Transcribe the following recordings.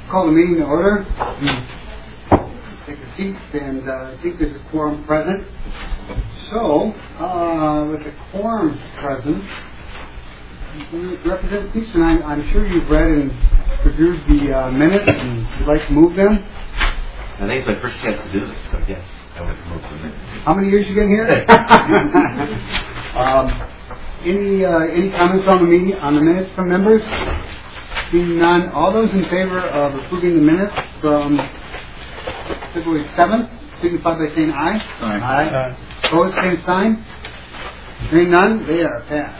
Call the meeting to order. Take a seat, and I think there's a quorum present. So, with the quorum present, Representative Thiessen, I'm sure you've read and reviewed the minutes, and you'd like to move them. I think it's my first chance to do this, so yes, I would like to move the minutes. How many years you been here? Any comments on the minutes from members? Seeing none, all those in favor of approving the minutes from February 7th, signify by saying aye. Aye. Opposed, same sign. Hearing none, they are passed.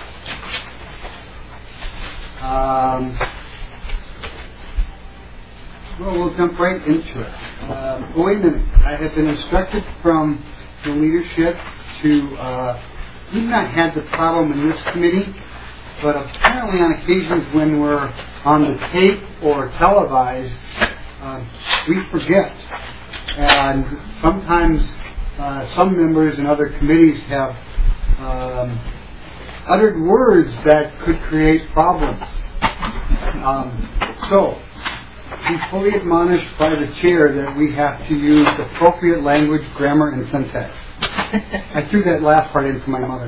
Well, we'll jump right into it. Wait a minute. I have been instructed from the leadership to, we've not had the problem in this committee, but apparently on occasions when we're on the tape or televised, we forget. And sometimes some members in other committees have uttered words that could create problems. So, be fully admonished by the chair that we have to use appropriate language, grammar, and syntax. I threw that last part in for my mother.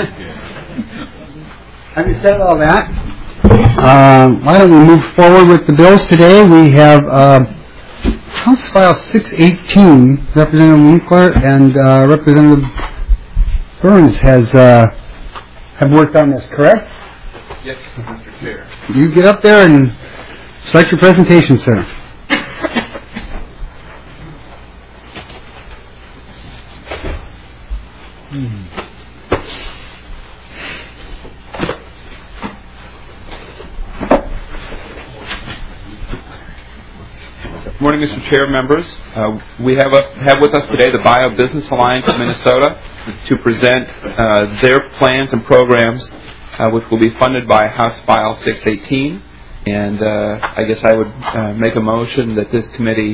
Having said all that, why don't we move forward with the bills today? We have House File 618, Representative Winkler and Representative Burns have worked on this, correct? Yes, Mr. Chair. You get up there and start your presentation, sir. Good morning, Mr. Chair, members. We have with us today the Bio Business Alliance of Minnesota to present their plans and programs, which will be funded by House File 618. And I guess I would make a motion that this committee,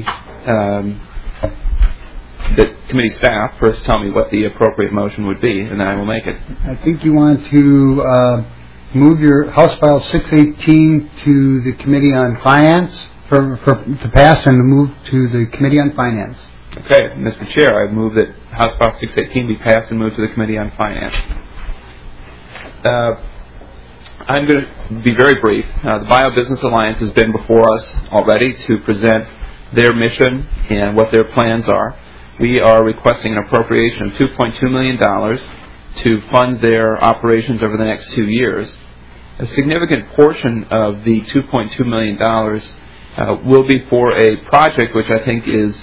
that committee staff first tell me what the appropriate motion would be, and then I will make it. I think you want to move your House File 618 to the Committee on Finance to pass and move to the Committee on Finance. Okay, Mr. Chair, I move that House File 618 be passed and moved to the Committee on Finance. I'm going to be very brief. The Bio Business Alliance has been before us already to present their mission and what their plans are. We are requesting an appropriation of $2.2 million to fund their operations over the next 2 years. A significant portion of the $2.2 million will be for a project which I think is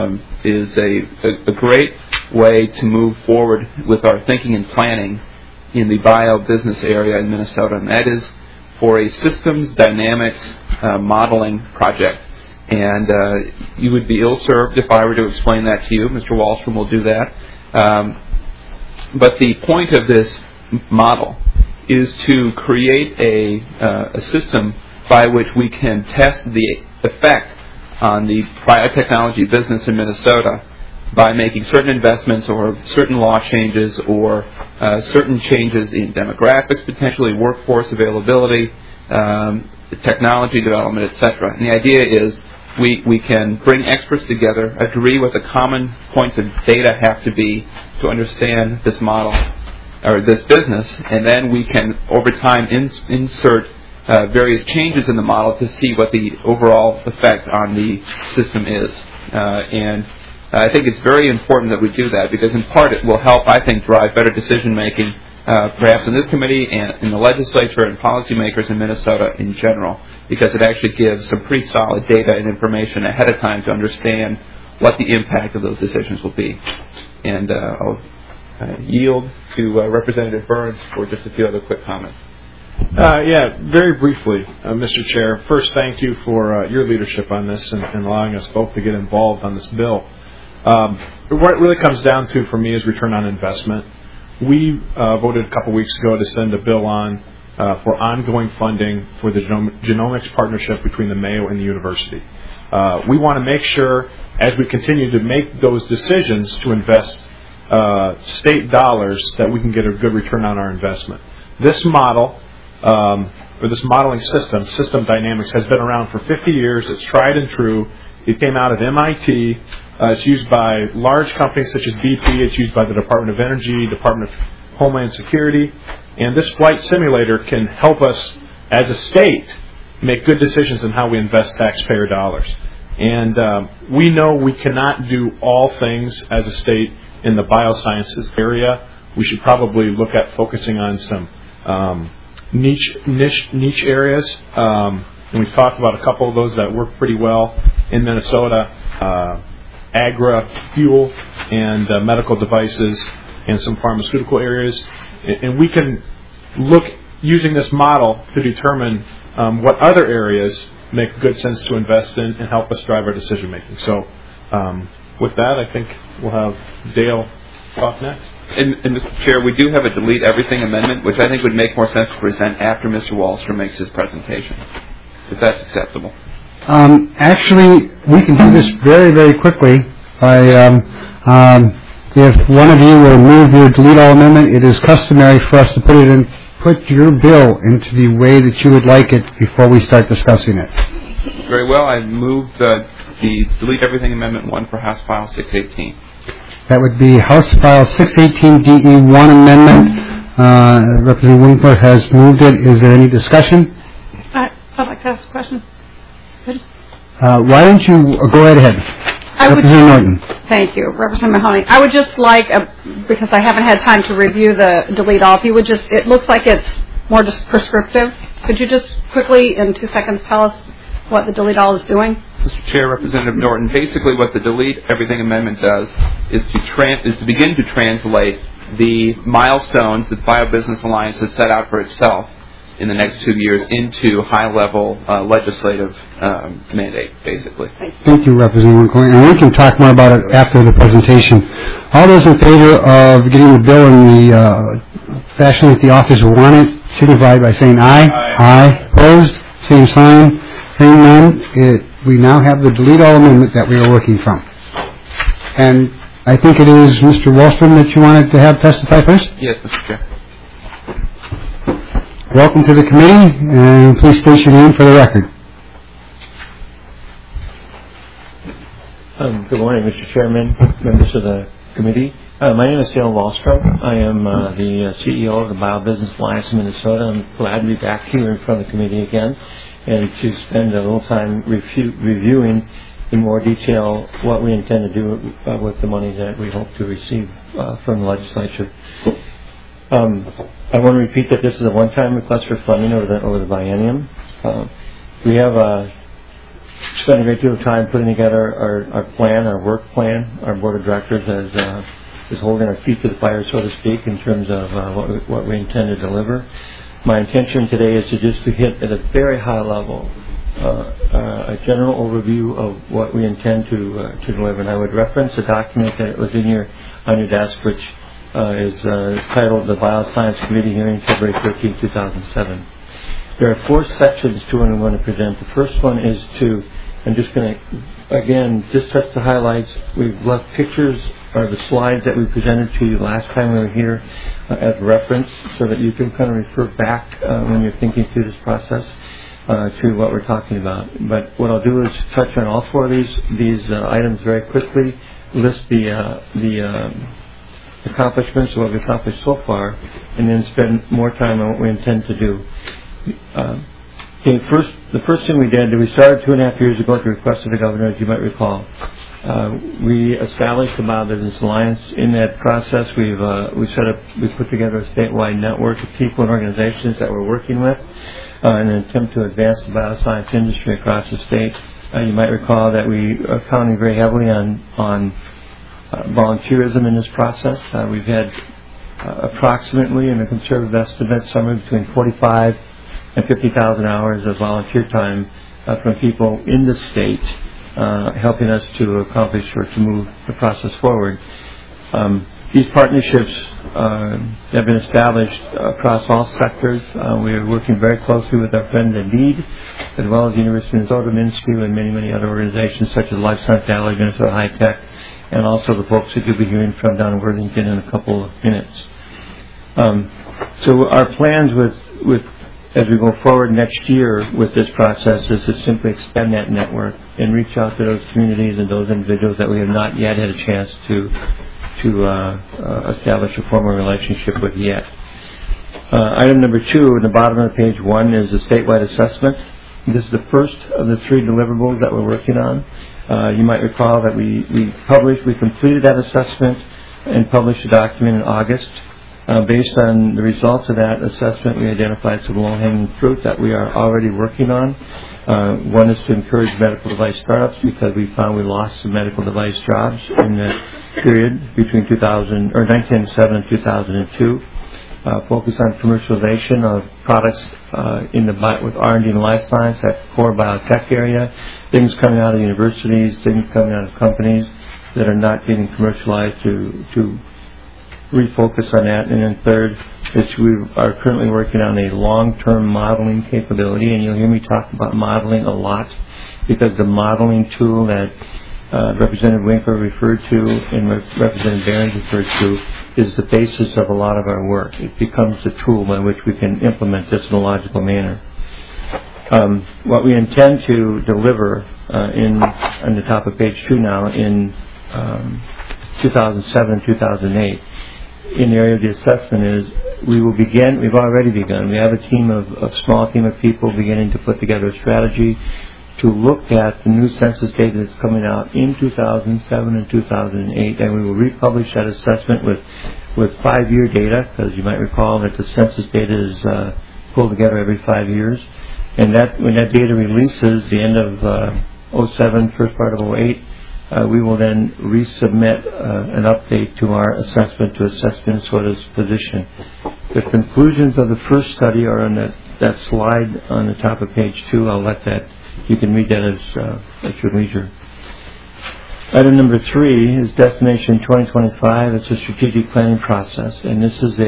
a great way to move forward with our thinking and planning in the bio business area in Minnesota, and that is for a systems dynamics modeling project. And you would be ill-served if I were to explain that to you. Mr. Wallstrom will do that. But the point of this model is to create a system by which we can test the effect on the biotechnology business in Minnesota by making certain investments or certain law changes or certain changes in demographics, potentially workforce availability, technology development, etc. And the idea is we can bring experts together, agree what the common points of data have to be to understand this model or this business, and then we can, over time, insert various changes in the model to see what the overall effect on the system is. And I think it's very important that we do that because, in part, it will help, I think, drive better decision-making, perhaps in this committee and in the legislature and policymakers in Minnesota in general, because it actually gives some pretty solid data and information ahead of time to understand what the impact of those decisions will be. And I'll yield to Representative Burns for just a few other quick comments. Very briefly, Mr. Chair. First, thank you for your leadership on this and allowing us both to get involved on this bill. What it really comes down to for me is return on investment. We voted a couple weeks ago to send a bill on for ongoing funding for the genomics partnership between the Mayo and the university. We want to make sure, as we continue to make those decisions to invest state dollars, that we can get a good return on our investment. This model or this modeling system dynamics, has been around for 50 years. It's tried and true. It came out of MIT. It's used by large companies such as BP. It's used by the Department of Energy, Department of Homeland Security. And this flight simulator can help us as a state make good decisions on how we invest taxpayer dollars. And we know we cannot do all things as a state in the biosciences area. We should probably look at focusing on some niche areas. And we've talked about a couple of those that work pretty well in Minnesota, agri-fuel and medical devices and some pharmaceutical areas. And we can look using this model to determine what other areas make good sense to invest in and help us drive our decision making. So with that, I think we'll have Dale talk next. And Mr. Chair, we do have a delete everything amendment, which I think would make more sense to present after Mr. Wallstrom makes his presentation, if that's acceptable. Actually, we can do this very, very quickly. If one of you will move your delete all amendment, it is customary for us to put your bill into the way that you would like it before we start discussing it. Very well. I move the delete everything amendment 1 for House File 618. That would be House File 618 DE1 amendment. Representative Wingfoot has moved it. Is there any discussion? I'd like to ask a question. Why don't you go right ahead? Representative Norton. Thank you. Representative Mahoney. I would just like, because I haven't had time to review the delete all, if you would just, it looks like it's more just prescriptive. Could you just quickly, in 2 seconds, tell us what the delete all is doing? Mr. Chair, Representative Norton, basically what the delete everything amendment does is to begin to translate the milestones that BioBusiness Alliance has set out for itself in the next 2 years into high-level legislative mandate, basically. Thank you, Representative Winkler. And we can talk more about it after the presentation. All those in favor of getting the bill in the fashion that the office will want it, signify by saying aye. Aye. Opposed? Same sign. Hearing none, we now have the delete all amendment that we are working from. And I think it is Mr. Wallstrom that you wanted to have testify first? Yes, Mr. Chair. Welcome to the committee, and please state your name for the record. Good morning, Mr. Chairman, members of the committee. My name is Dale Wallstrom. I am the CEO of the BioBusiness Alliance of Minnesota. I'm glad to be back here in front of the committee again and to spend a little time reviewing in more detail what we intend to do with the money that we hope to receive from the legislature. I want to repeat that this is a one-time request for funding over the biennium. We have spent a great deal of time putting together our plan, our work plan. Our board of directors is holding our feet to the fire, so to speak, in terms of what we intend to deliver. My intention today is to just to hit at a very high level a general overview of what we intend to deliver. And I would reference a document that was on your desk, which is titled the Bioscience Committee Hearing, February 13, 2007. There are 4 sections to what I'm going to present. The first one is I'm just going to, again, just touch the highlights. We've left pictures or the slides that we presented to you last time we were here as reference so that you can kind of refer back when you're thinking through this process to what we're talking about. But what I'll do is touch on all 4 of these items very quickly, list the accomplishments of what we've accomplished so far, and then spend more time on what we intend to do. The first thing we did, we started 2.5 years ago at the request of the governor, as you might recall. We established the BioBusiness Alliance. In that process, we put together a statewide network of people and organizations that we're working with in an attempt to advance the bioscience industry across the state. You might recall that we are counting very heavily on volunteerism in this process. We've had approximately, in a conservative estimate, somewhere between 45 and 50,000 hours of volunteer time from people in the state helping us to accomplish or to move the process forward. These partnerships have been established across all sectors. We are working very closely with our friends at LEAD, as well as the University of Minnesota, MinSCU, and many, many other organizations such as Life Science Valley, Minnesota High Tech, and also the folks that you'll be hearing from down in Worthington in a couple of minutes. So our plans with as we go forward next year with this process is to simply expand that network and reach out to those communities and those individuals that we have not yet had a chance to establish a formal relationship with yet. Item number 2 in the bottom of page 1 is the statewide assessment. This is the first of the 3 deliverables that we're working on. You might recall that we completed that assessment and published a document in August. Based on the results of that assessment, we identified some low-hanging fruit that we are already working on. One is to encourage medical device startups because we found we lost some medical device jobs in the period between 1997 and 2002. Focus on commercialization of products with R&D and life science, that core biotech area, things coming out of universities, things coming out of companies that are not getting commercialized to refocus on that. And then third is we are currently working on a long-term modeling capability, and you'll hear me talk about modeling a lot because the modeling tool that Representative Winkler referred to and Representative Behrens referred to is the basis of a lot of our work. It becomes the tool by which we can implement this in a logical manner. What we intend to deliver on the top of page 2 now in 2007 and 2008 in the area of the assessment is we've already begun. We have a small team of people beginning to put together a strategy to look at the new census data that's coming out in 2007 and 2008, and we will republish that assessment with 5-year data, because you might recall that the census data is pulled together every 5 years. And when that data releases the end of 07, first part of 08, we will then resubmit an update to our assessment to assess Minnesota's position. The conclusions of the first study are on that slide on the top of page 2. You can read that at your leisure. Item number 3 is Destination 2025. It's a strategic planning process, and this is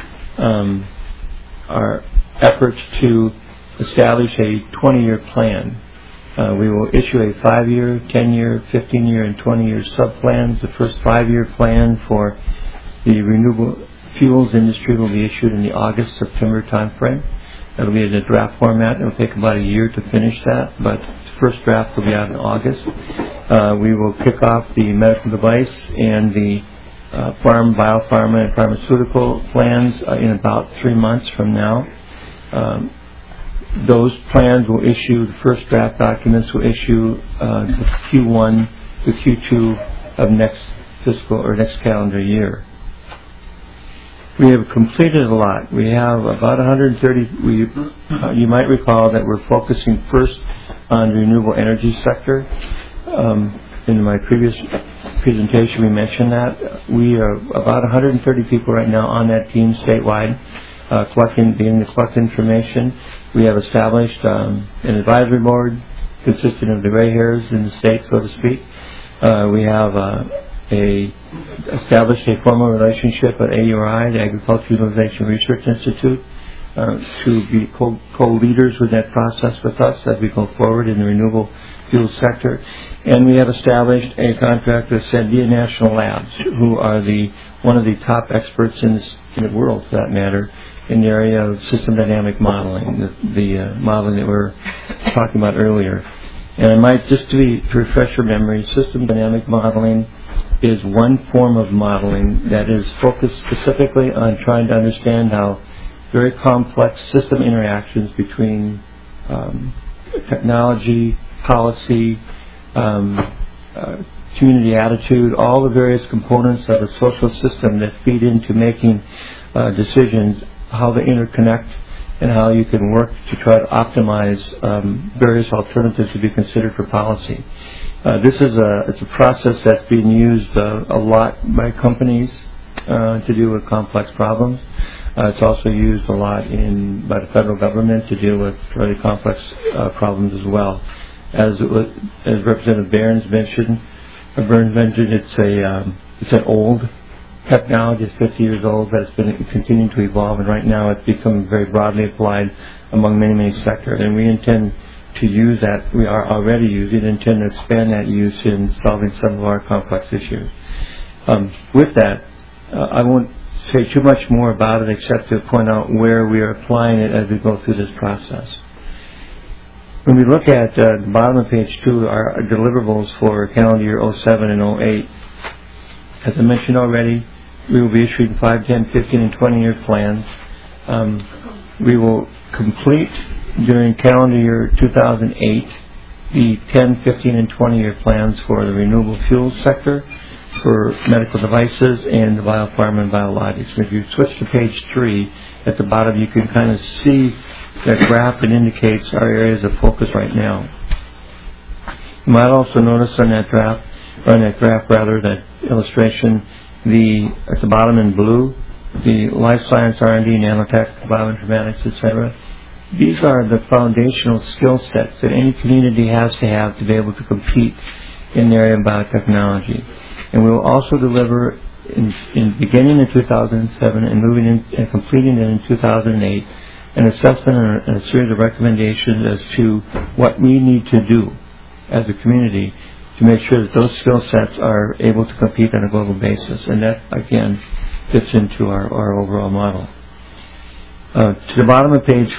our effort to establish a 20-year plan. We will issue a 5-year, 10-year, 15-year, and 20-year sub-plans. The first 5-year plan for the renewable fuels industry will be issued in the August-September timeframe. That'll be in a draft format. It'll take about a year to finish that, but the first draft will be out in August. We will kick off the medical device and the biopharma, and pharmaceutical plans in about 3 months from now. Those plans will issue, the first draft documents will issue the Q1 to Q2 of next calendar year. We have completed a lot. We have about 130. You might recall that we're focusing first on the renewable energy sector. In my previous presentation, we mentioned that. We are about 130 people right now on that team statewide, beginning to collect information. We have established an advisory board consisting of the gray hairs in the state, so to speak. We have established a formal relationship at AURI, the Agricultural Utilization Research Institute, to be co-leaders with that process with us as we go forward in the renewable fuel sector. And we have established a contract with Sandia National Labs, who are one of the top experts in the world, for that matter, in the area of system dynamic modeling, the modeling that we were talking about earlier. And I might, just to refresh your memory, system dynamic modeling is one form of modeling that is focused specifically on trying to understand how very complex system interactions between technology, policy, community attitude, all the various components of a social system that feed into making decisions, how they interconnect, and how you can work to try to optimize various alternatives to be considered for policy. It's a process that's being used a lot by companies to deal with complex problems. It's also used a lot by the federal government to deal with really complex problems as well. As Representative Behrens mentioned, it's an old technology. It's 50 years old, but it's been continuing to evolve, and right now it's becoming very broadly applied among many, many sectors. And we intend to use that. We are already using it, intend to expand that use in solving some of our complex issues. With that, I won't say too much more about it except to point out where we are applying it as we go through this process. When we look at the bottom of page 2, our deliverables for calendar year 07 and 08, as I mentioned already, we will be issuing 5, 10, 15, and 20-year plans. We will complete during calendar year 2008 the 10, 15, and 20-year plans for the renewable fuels sector, for medical devices, and the biopharma and biologics. And if you switch to page 3, at the bottom you can kind of see that graph that indicates our areas of focus right now. You might also notice on that graph, that illustration, at the bottom in blue, the life science, R&D, nanotech, bioinformatics, etc. These are the foundational skill sets that any community has to be able to compete in the area of biotechnology. And we will also deliver, beginning in 2007 and moving in and completing it in 2008, an assessment and a series of recommendations as to what we need to do as a community to make sure that those skill sets are able to compete on a global basis. And that, again, fits into our overall model. To the bottom of page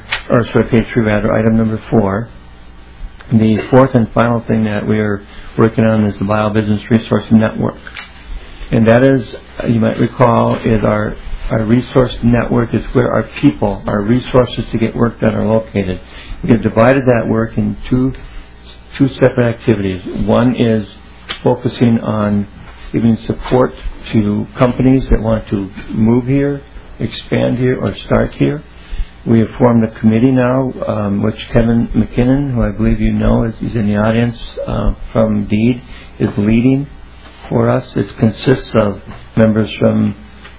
3 rather, item number 4, the fourth and final thing that we are working on is the BioBusiness Resource Network. And that is, you might recall, is our resource network is where our people, our resources to get work done are located. We have divided that work in two separate activities. One is focusing on giving support to companies that want to move here, expand here, or start here. We have formed a committee now, which Kevin McKinnon, who I believe you know, he's in the audience from DEED, is leading for us. It consists of members from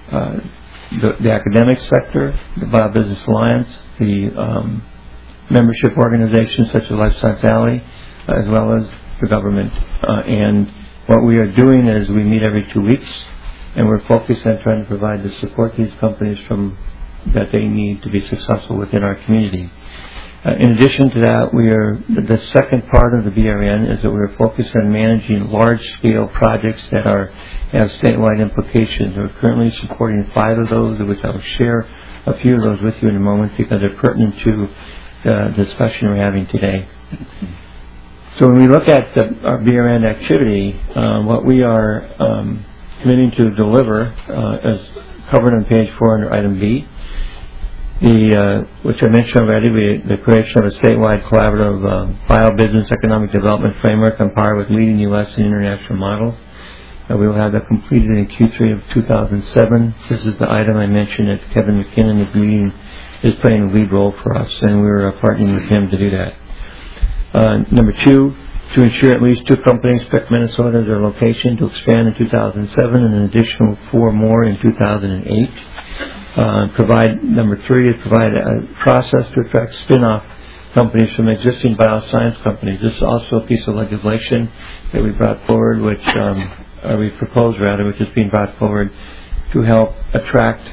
the academic sector, the BioBusiness Alliance, the membership organizations such as Life Science Alley, as well as the government. And what we are doing is we meet every 2 weeks, and we're focused on trying to provide the support these companies that they need to be successful within our community. In addition to that, the second part of the BRN is that we're focused on managing large-scale projects that have statewide implications. We're currently supporting 5 of those, of which I will share a few of those with you in a moment because they're pertinent to the discussion we're having today. So when we look at our BRN activity, what we are committing to deliver is covered on page 4 under item B. Which I mentioned already, the creation of a statewide collaborative biobusiness economic development framework on par with leading U.S. and international models. We will have that completed in Q3 of 2007. This is the item I mentioned that Kevin McKinnon is playing a lead role for us, and we're partnering with him to do that. Number 2, to ensure at least 2 companies pick Minnesota as their location to expand in 2007 and an additional 4 more in 2008. Number 3 is provide a process to attract spin-off companies from existing bioscience companies. This is also a piece of legislation that we brought forward, which is being brought forward to help attract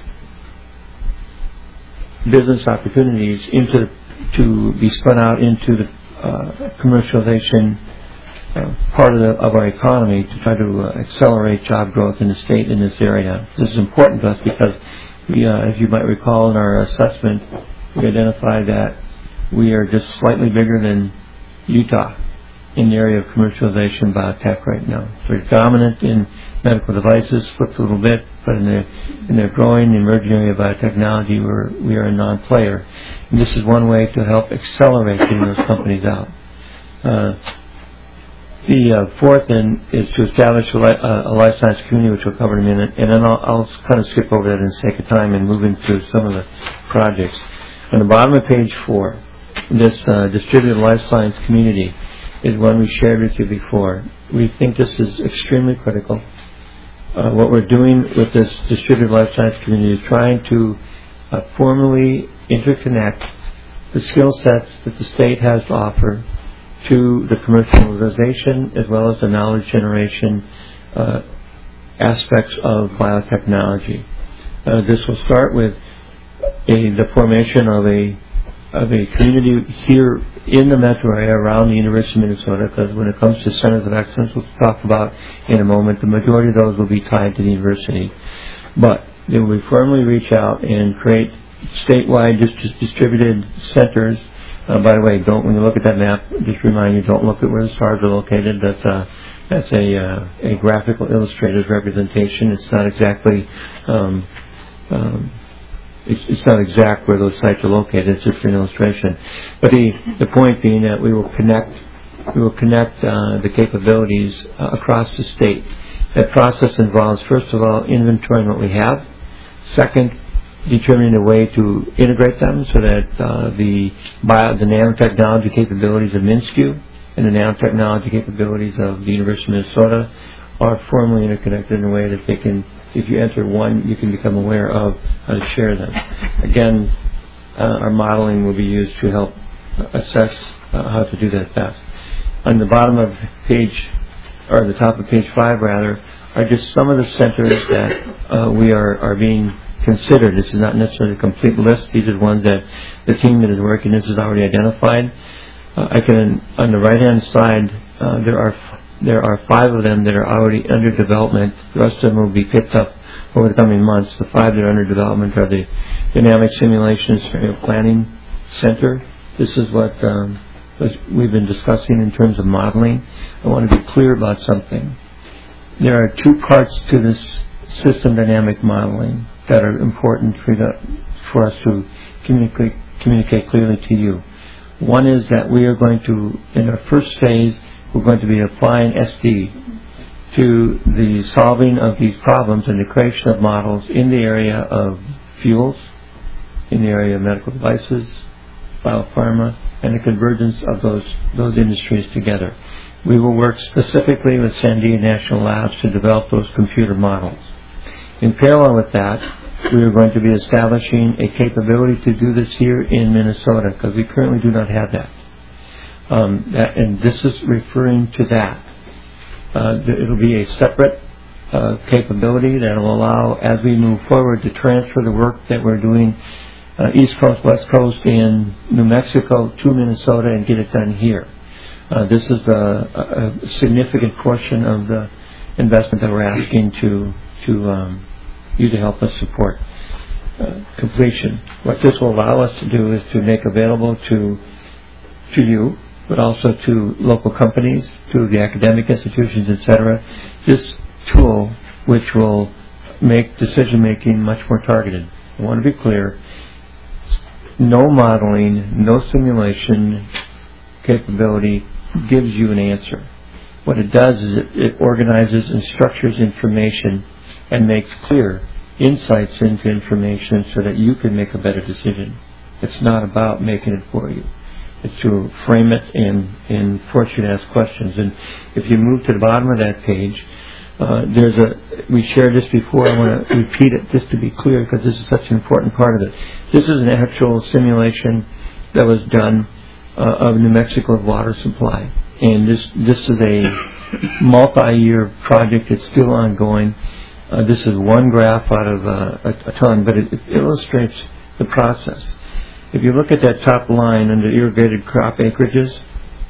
business opportunities to be spun out into the commercialization part of our economy to try to accelerate job growth in the state in this area. This is important to us because as you might recall in our assessment, we identified that we are just slightly bigger than Utah in the area of commercialization biotech right now. So we're dominant in medical devices, flipped a little bit, but in the growing, emerging area of biotechnology, we are a non-player. And this is one way to help accelerate getting those companies out. The fourth then is to establish a life science community, which we'll cover in a minute, and then I'll kind of skip over that in the sake of time and move into some of the projects. On the bottom of page 4, this distributed life science community is one we shared with you before. We think this is extremely critical. What we're doing with this distributed life science community is trying to formally interconnect the skill sets that the state has to offer to the commercialization as well as the knowledge generation aspects of biotechnology. This will start with the formation of a community here in the metro area around the University of Minnesota, because when it comes to centers of excellence, we'll talk about in a moment, the majority of those will be tied to the university. But Then we formally reach out and create statewide distributed centers. By the way, when you look at that map, just remind you, don't look at where the stars are located. That's a graphical illustrated representation. It's not exactly it's not exact where those sites are located. It's just an illustration. But the point being that we will connect the capabilities across the state. That process involves, first of all, inventorying what we have. Second, determining a way to integrate them so that the nanotechnology capabilities of MnSCU and the nanotechnology capabilities of the University of Minnesota are formally interconnected in a way that they can, if you enter one, you can become aware of how to share them. Again, our modeling will be used to help assess how to do that best. On the bottom of page, or the top of page 5 rather, are just some of the centers that we are being considered. This is not necessarily a complete list. These are ones that the team that is working this has already identified. On the right-hand side, there are 5 of them that are already under development. The rest of them will be picked up over the coming months. The 5 that are under development are the Dynamic Simulation Scenario Planning Center. This is what we've been discussing in terms of modeling. I want to be clear about something. There are 2 parts to this system dynamic modeling that are important for us to communicate clearly to you. One is that we are going to, in our first phase, we're going to be applying SD to the solving of these problems and the creation of models in the area of fuels, in the area of medical devices, biopharma, and the convergence of those industries together. We will work specifically with Sandia National Labs to develop those computer models. In parallel with that, we are going to be establishing a capability to do this here in Minnesota, because we currently do not have that. And this is referring to that. It will be a separate capability that will allow, as we move forward, to transfer the work that we're doing East Coast, West Coast, in New Mexico to Minnesota and get it done here. This is a significant portion of the investment that we're asking to you to help us support completion. What this will allow us to do is to make available to you, but also to local companies, to the academic institutions, etc., this tool which will make decision-making much more targeted. I want to be clear. No modeling, no simulation capability gives you an answer. What it does is it organizes and structures information and makes clear insights into information so that you can make a better decision. It's not about making it for you. It's to frame it and force you to ask questions. And if you move to the bottom of that page, we shared this before. I want to repeat it just to be clear, because this is such an important part of it. This is an actual simulation that was done of New Mexico's water supply. And this is a multi-year project. It's still ongoing. This is one graph out of a ton, but it illustrates the process. If you look at that top line under irrigated crop acreages,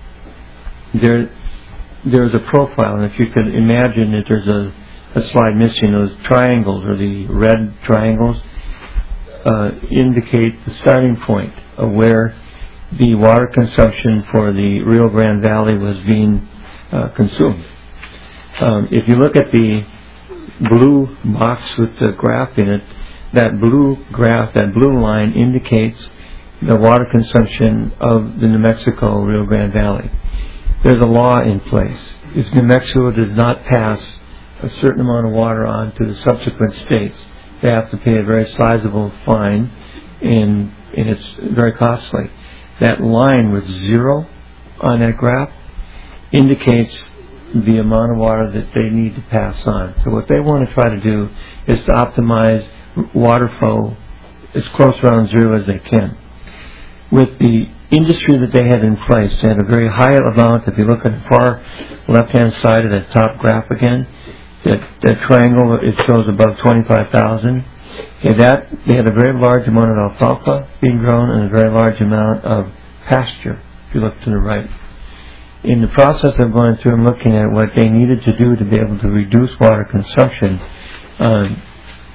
there's a profile, and if you can imagine that there's a slide missing, those triangles, or the red triangles, indicate the starting point of where the water consumption for the Rio Grande Valley was being consumed. If you look at the blue box with the graph in it, that blue graph, that blue line, indicates the water consumption of the New Mexico Rio Grande Valley. There's a law in place. If New Mexico does not pass a certain amount of water on to the subsequent states, they have to pay a very sizable fine, and it's very costly. That line with 0 on that graph indicates the amount of water that they need to pass on. So what they want to try to do is to optimize water flow as close around 0 as they can. With the industry that they had in place, they had a very high amount. If you look at the far left-hand side of that top graph again, that triangle, it shows above 25,000. Okay, they had a very large amount of alfalfa being grown and a very large amount of pasture, if you look to the right. In the process of going through and looking at what they needed to do to be able to reduce water consumption,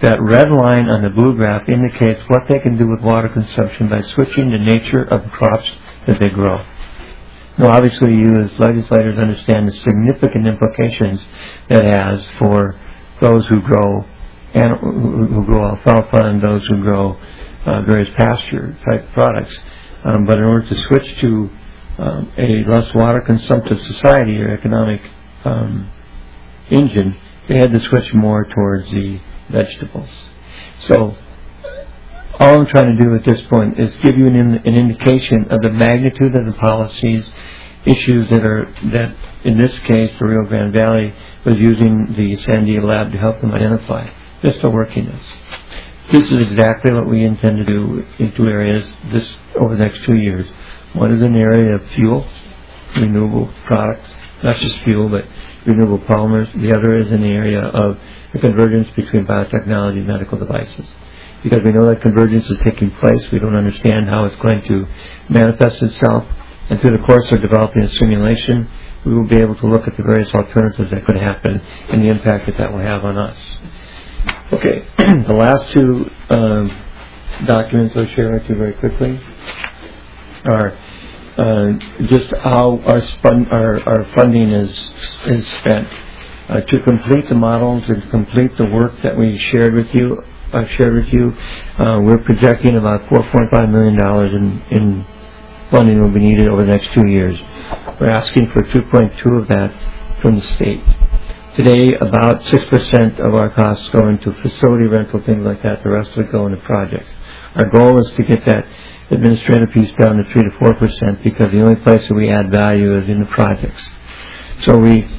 That red line on the blue graph indicates what they can do with water consumption by switching the nature of the crops that they grow. Now, obviously, you as legislators understand the significant implications that has for those who grow alfalfa and those who grow various pasture-type products. But in order to switch to a less water-consumptive society or economic engine, they had to switch more towards the vegetables. So all I'm trying to do at this point is give you an indication of the magnitude of the policies, issues that in this case the Rio Grande Valley was using the Sandia Lab to help them identify. Just the workiness. This is exactly what we intend to do in two areas over the next 2 years. One is an area of fuel, renewable products, not just fuel, but renewable polymers. The other is in the area of the convergence between biotechnology and medical devices. Because we know that convergence is taking place, we don't understand how it's going to manifest itself. And through the course of developing a simulation, we will be able to look at the various alternatives that could happen and the impact that will have on us. Okay, the last two documents I'll share with you very quickly are just how our funding is spent. To complete the models and complete the work that we shared with you, we're projecting about $4.5 million in funding will be needed over the next 2 years. We're asking for 2.2 of that from the state. Today, about 6% of our costs go into facility rental, things like that. The rest would go into projects. Our goal is to get that administrative piece down to 3 to 4% because the only place that we add value is in the projects. So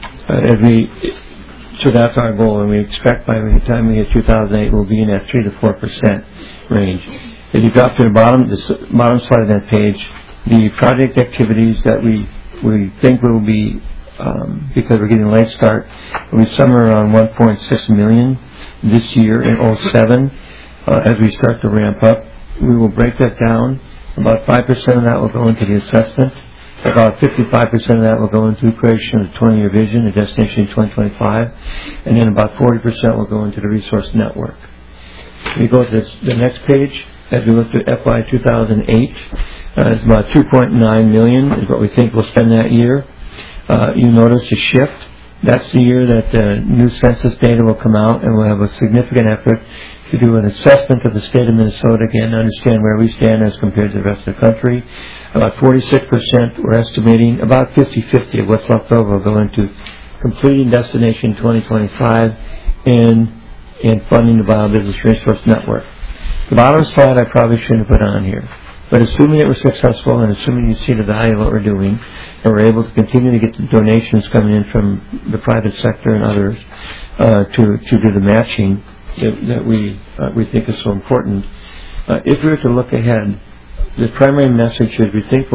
so that's our goal, and we expect by the time we hit 2008, we'll be in that 3 to 4% range. If you drop to the bottom slide of that page, the project activities that we think will be, because we're getting a late start, will be somewhere around $1.6 million this year in 2007. As we start to ramp up, we will break that down. About 5% of that will go into the assessment. About 55% of that will go into the creation of the 20-year vision, the destination 2025, and then about 40% will go into the resource network. We go to the next page. As we look at FY 2008, it's about $2.9 million is what we think we'll spend that year. You notice a shift. That's the year that the new census data will come out, and we'll have a significant effort to do an assessment of the state of Minnesota again to understand where we stand as compared to the rest of the country. About 46%, we're estimating about 50-50 of what's left over will go into completing Destination 2025 and funding the Biobusiness Resource Network. The bottom slide I probably shouldn't have put on here. But assuming that we're successful and assuming you see the value of what we're doing and we're able to continue to get the donations coming in from the private sector and others to do the matching that we think is so important. If we were to look ahead, the primary message is we think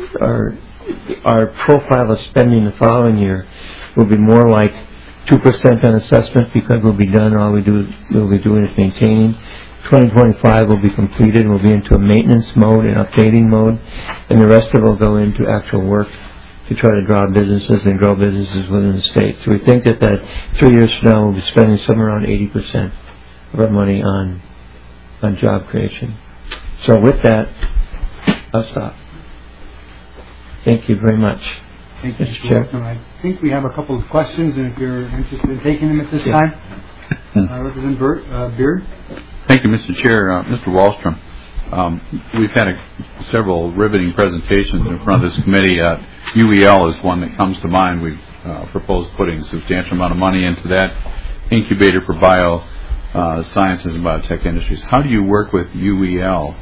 our profile of spending the following year will be more like 2% on assessment because we'll be done. All we'll be doing is maintaining. 2025 will be completed and we'll be into a maintenance mode and updating mode, and the rest of it will go into actual work to try to draw businesses and grow businesses within the state. So we think that 3 years from now we'll be spending somewhere around 80% of our money on job creation. So with that, I'll stop. Thank you very much. Thank you, Mr. Chair. I think we have a couple of questions, and if you're interested in taking them at this time, Representative Beard. Thank you, Mr. Chair. Mr. Wallstrom, we've had several riveting presentations in front of this committee. UEL is one that comes to mind. We've proposed putting a substantial amount of money into that incubator for biosciences and biotech industries. How do you work with UEL?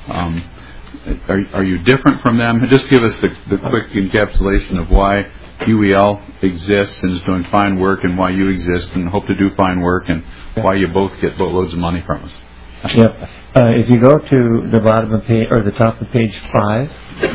Are you different from them? Just give us the quick encapsulation of why UEL exists and is doing fine work, and why you exist and hope to do fine work, and why you both get boatloads of money from us. Yep. If you go to the bottom of page or the top of page 5,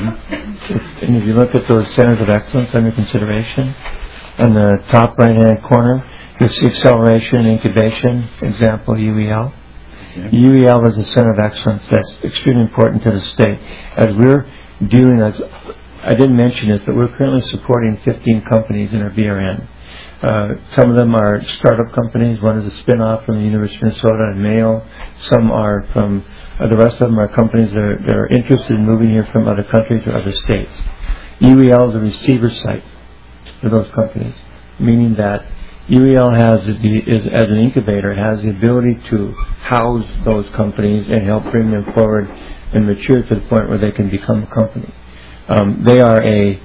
and if you look at those centers of excellence under consideration, on the top right-hand corner, you'll see acceleration and incubation. Example, UEL. Okay. UEL is a center of excellence that's extremely important to the state. As we're dealing, as I didn't mention this, but we're currently supporting 15 companies in our BRN. Some of them are startup companies. One is a spin-off from the University of Minnesota and Mayo. Some are from, the rest of them are companies that are interested in moving here from other countries or other states. UEL is a receiver site for those companies, meaning that UEL has, as an incubator, has the ability to house those companies and help bring them forward and mature to the point where they can become a company. They are a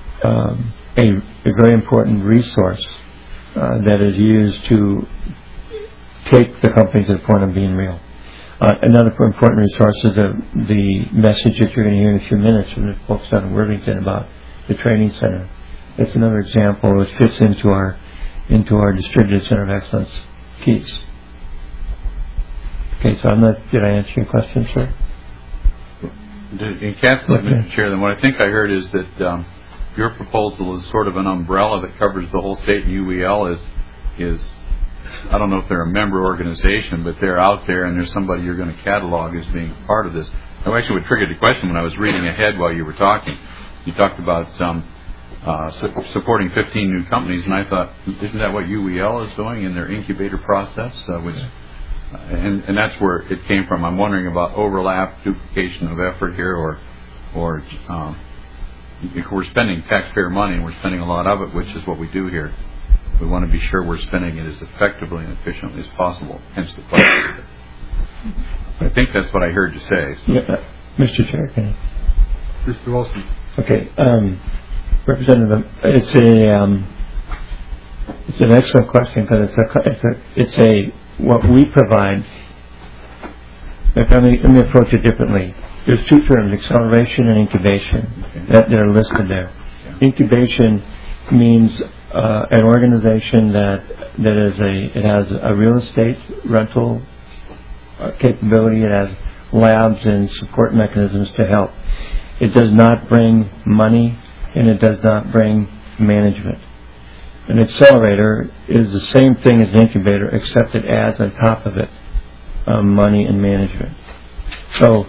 very important resource that is used to take the company to the point of being real. Another important resource is the message that you're going to hear in a few minutes from the folks out in Worthington about the training center. It's another example which fits into our distributed center of excellence piece. Okay, so did I answer your question, sir? To encapsulate, Mr. Chair, then what I think I heard is that your proposal is sort of an umbrella that covers the whole state. UEL is I don't know if they're a member organization, but they're out there and there's somebody you're going to catalog as being a part of this. I actually would trigger the question when I was reading ahead while you were talking. You talked about supporting 15 new companies, and I thought, isn't that what UEL is doing in their incubator process? And that's where it came from. I'm wondering about overlap, duplication of effort here, or if we're spending taxpayer money and we're spending a lot of it, which is what we do here. We want to be sure we're spending it as effectively and efficiently as possible, hence the question. I think that's what I heard you say. So. Yeah, Mr. Chair, can I? Mr. Wilson. Okay, Representative, it's an excellent question because what we provide. Let me approach it differently. There's two terms: acceleration and incubation, that are listed there. Yeah. Incubation means an organization it has a real estate rental capability. It has labs and support mechanisms to help. It does not bring money, and it does not bring management. An accelerator is the same thing as an incubator, except it adds on top of it money and management. So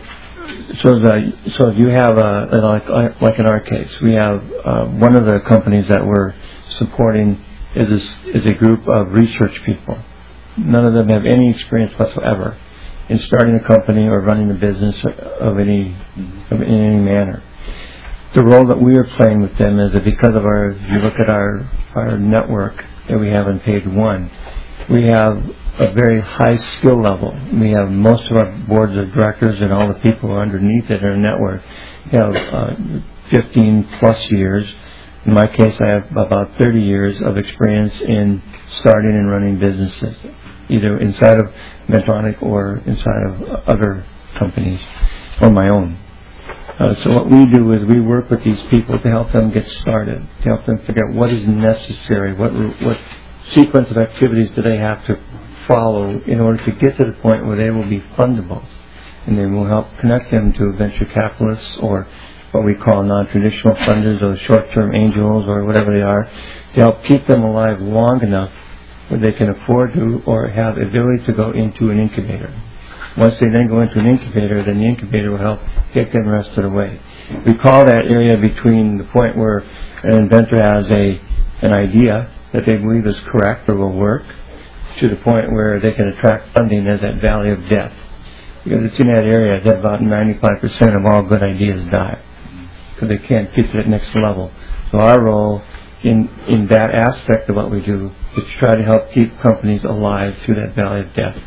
you have like in our case, we have one of the companies that we're supporting is a group of research people. None of them have any experience whatsoever in starting a company or running a business in any manner. The role that we are playing with them is that because of if you look at our network that we have on page 1, we have a very high skill level. We have most of our boards of directors and all the people who are underneath it in our network have 15 plus years. In my case, I have about 30 years of experience in starting and running businesses, either inside of Medtronic or inside of other companies or my own. So what we do is we work with these people to help them get started, to help them figure out what is necessary, what sequence of activities do they have to follow in order to get to the point where they will be fundable. And then we'll help connect them to venture capitalists or what we call non-traditional funders or short-term angels or whatever they are, to help keep them alive long enough where they can afford to or have the ability to go into an incubator. Once they then go into an incubator, then the incubator will help get them the rest of the way. We call that area between the point where an inventor has an idea that they believe is correct or will work, to the point where they can attract funding as that valley of death. Because it's in that area that about 95% of all good ideas die, because they can't get to that next level. So our role in that aspect of what we do is to try to help keep companies alive through that valley of death.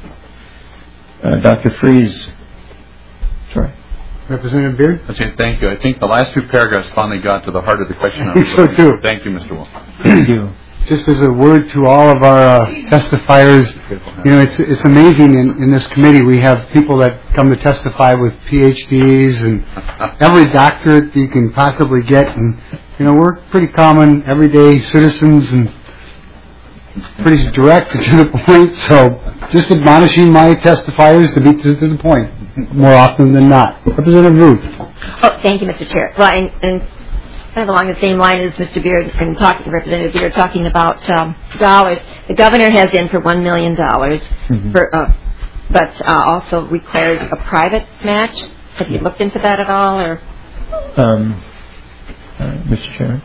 Dr. Freeze. Sorry. Representative Beard? Okay, thank you. I think the last two paragraphs finally got to the heart of the question. I think so too. Thank you, Mr. Wolf. Thank you. Just as a word to all of our testifiers, it's amazing in this committee we have people that come to testify with PhDs and every doctorate you can possibly get, and we're pretty common everyday citizens and pretty direct and to the point. So just admonishing my testifiers to be to the point more often than not. Representative Ruth. Oh, thank you, Mr. Chair. Well, and kind of along the same line as Mr. Beard and Representative Beard talking about dollars. The governor has in for $1 million, but also requires a private match. Have you looked into that at all, or? Mr. Chairman.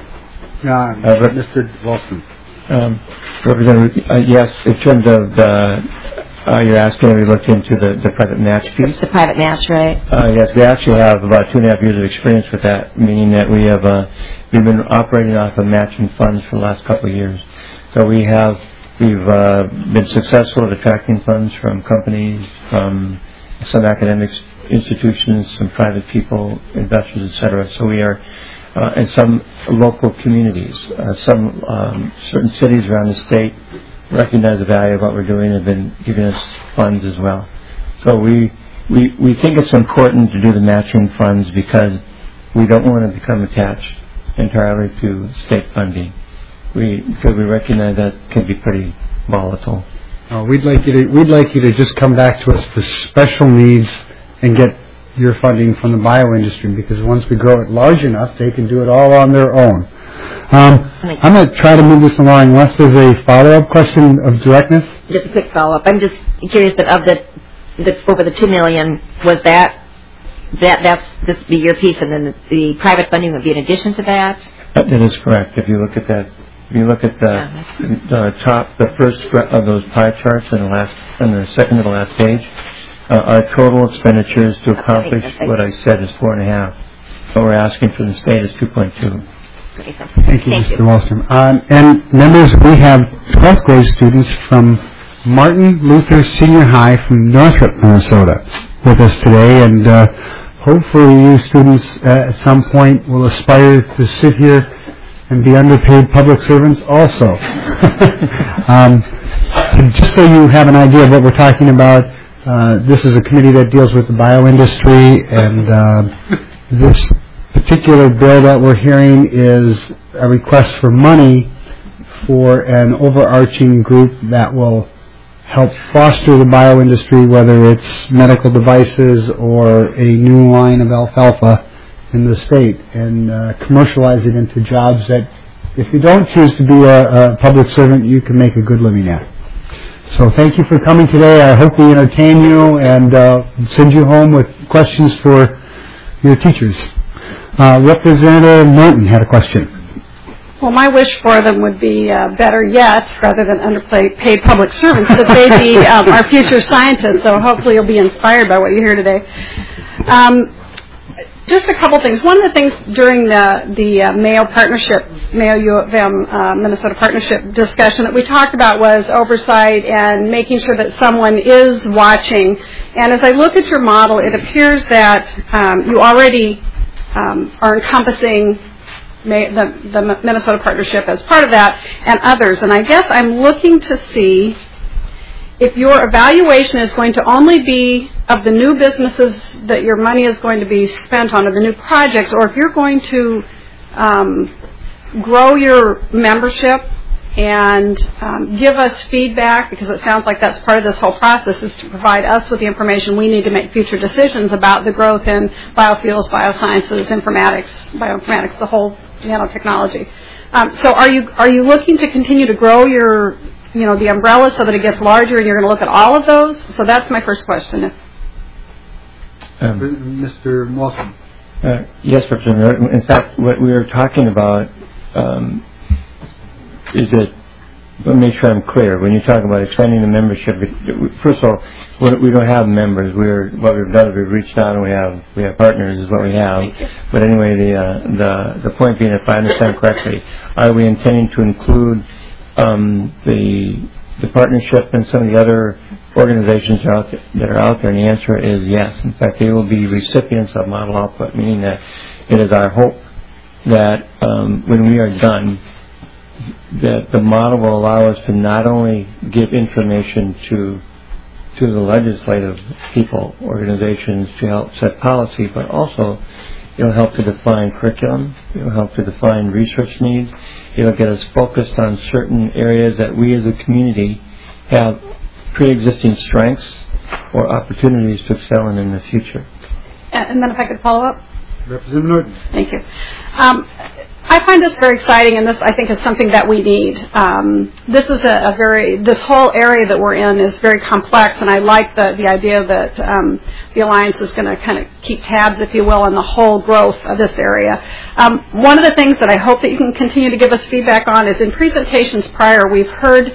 Mr. Wallstrom. Representative, yes, in terms of you're asking if we looked into the private match piece? The private match, right? Yes, we actually have about 2.5 years of experience with that, meaning that we've been operating off of matching funds for the last couple of years. So we've been successful at attracting funds from companies, from some academic institutions, some private people, investors, etc. So we are, and some local communities, some certain cities around the state recognize the value of what we're doing and have been giving us funds as well. So we think it's important to do the matching funds because we don't want to become attached entirely to state funding. Because we recognize that can be pretty volatile. We'd like you to just come back to us for special needs and get your funding from the bioindustry, because once we grow it large enough, they can do it all on their own. I'm going to try to move this along. Unless there's a follow-up question of directness. Just a quick follow-up. I'm just curious that of the over the $2 million, was that's this be your piece, and then the private funding would be in addition to that? That is correct. If you look at that, the top, the first of those pie charts and the second to the last page, our total expenditures to accomplish what I said is 4.5. What we're asking from the state is 2.2. Thank you, Mr. Wallstrom. And members, we have 12th grade students from Martin Luther Senior High from Northrop, Minnesota, with us today, and hopefully you students at some point will aspire to sit here and be underpaid public servants also. Just so you have an idea of what we're talking about, this is a committee that deals with the bioindustry, and this particular bill that we're hearing is a request for money for an overarching group that will help foster the bioindustry, whether it's medical devices or a new line of alfalfa in the state, and commercialize it into jobs that, if you don't choose to be a public servant, you can make a good living at. So thank you for coming today. I hope we entertain you and send you home with questions for your teachers. Representative Norton had a question. Well, my wish for them would be better yet, rather than underpaid public servants, that they be our future scientists. So hopefully you'll be inspired by what you hear today. Just a couple things. One of the things during the Mayo Partnership, Mayo U of M Minnesota Partnership discussion that we talked about was oversight and making sure that someone is watching. And as I look at your model, it appears that you already are encompassing the Minnesota Partnership as part of that, and others. And I guess I'm looking to see if your evaluation is going to only be of the new businesses that your money is going to be spent on, or the new projects, or if you're going to grow your membership and give us feedback, because it sounds like that's part of this whole process, is to provide us with the information we need to make future decisions about the growth in biofuels, biosciences, bioinformatics, the whole nanotechnology. So are you looking to continue to grow your, the umbrella so that it gets larger, and you're going to look at all of those? So that's my first question. Mr. Wilson. Yes, Representative. In fact, what we were talking about is that, let me make sure I'm clear. When you talk about expanding the membership, first of all, we don't have members. What we've done is we've reached out and we have partners is what we have. But anyway, the point being, if I understand correctly, are we intending to include the partnership and some of the other organizations that are out there? And the answer is yes. In fact, they will be recipients of model output, meaning that it is our hope that when we are done, that the model will allow us to not only give information to the legislative people, organizations, to help set policy, but also it'll help to define curriculum, it'll help to define research needs, it'll get us focused on certain areas that we as a community have pre-existing strengths or opportunities to excel in the future. And then if I could follow up? Representative Norton. Thank you. I find this very exciting, and this I think is something that we need. This is this whole area that we're in is very complex, and I like the idea that the Alliance is going to kind of keep tabs, if you will, on the whole growth of this area. One of the things that I hope that you can continue to give us feedback on is in presentations prior, we've heard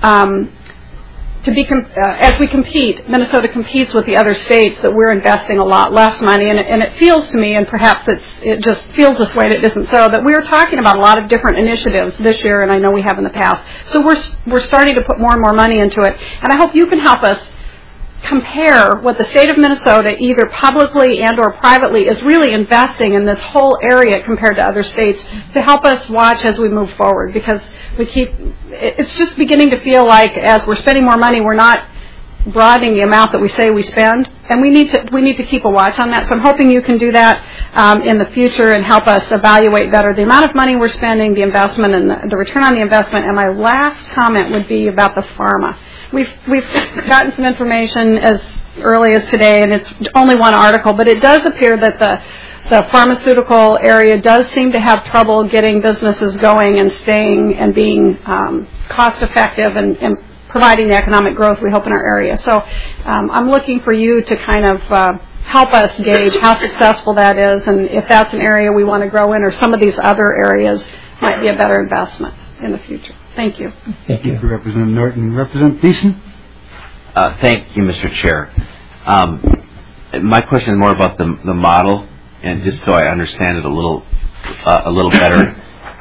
as we compete, Minnesota competes with the other states, that we're investing a lot less money, and it feels to me, and perhaps it just feels this way and it isn't so, that we're talking about a lot of different initiatives this year, and I know we have in the past. So we're starting to put more and more money into it, and I hope you can help us compare what the state of Minnesota, either publicly and or privately, is really investing in this whole area compared to other states, to help us watch as we move forward, because it's just beginning to feel like as we're spending more money, we're not broadening the amount that we say we spend, and we need to keep a watch on that. So I'm hoping you can do that in the future and help us evaluate better the amount of money we're spending, the investment, and the return on the investment. And my last comment would be about the pharma. We've gotten some information as early as today, and it's only one article, but it does appear that the pharmaceutical area does seem to have trouble getting businesses going and staying and being cost effective and providing the economic growth we hope in our area. So I'm looking for you to kind of help us gauge how successful that is, and if that's an area we want to grow in, or some of these other areas might be a better investment in the future. Thank you. Thank you, Representative Norton. Representative Thiessen? Thank you, Mr. Chair. My question is more about the model, and just so I understand it a little better.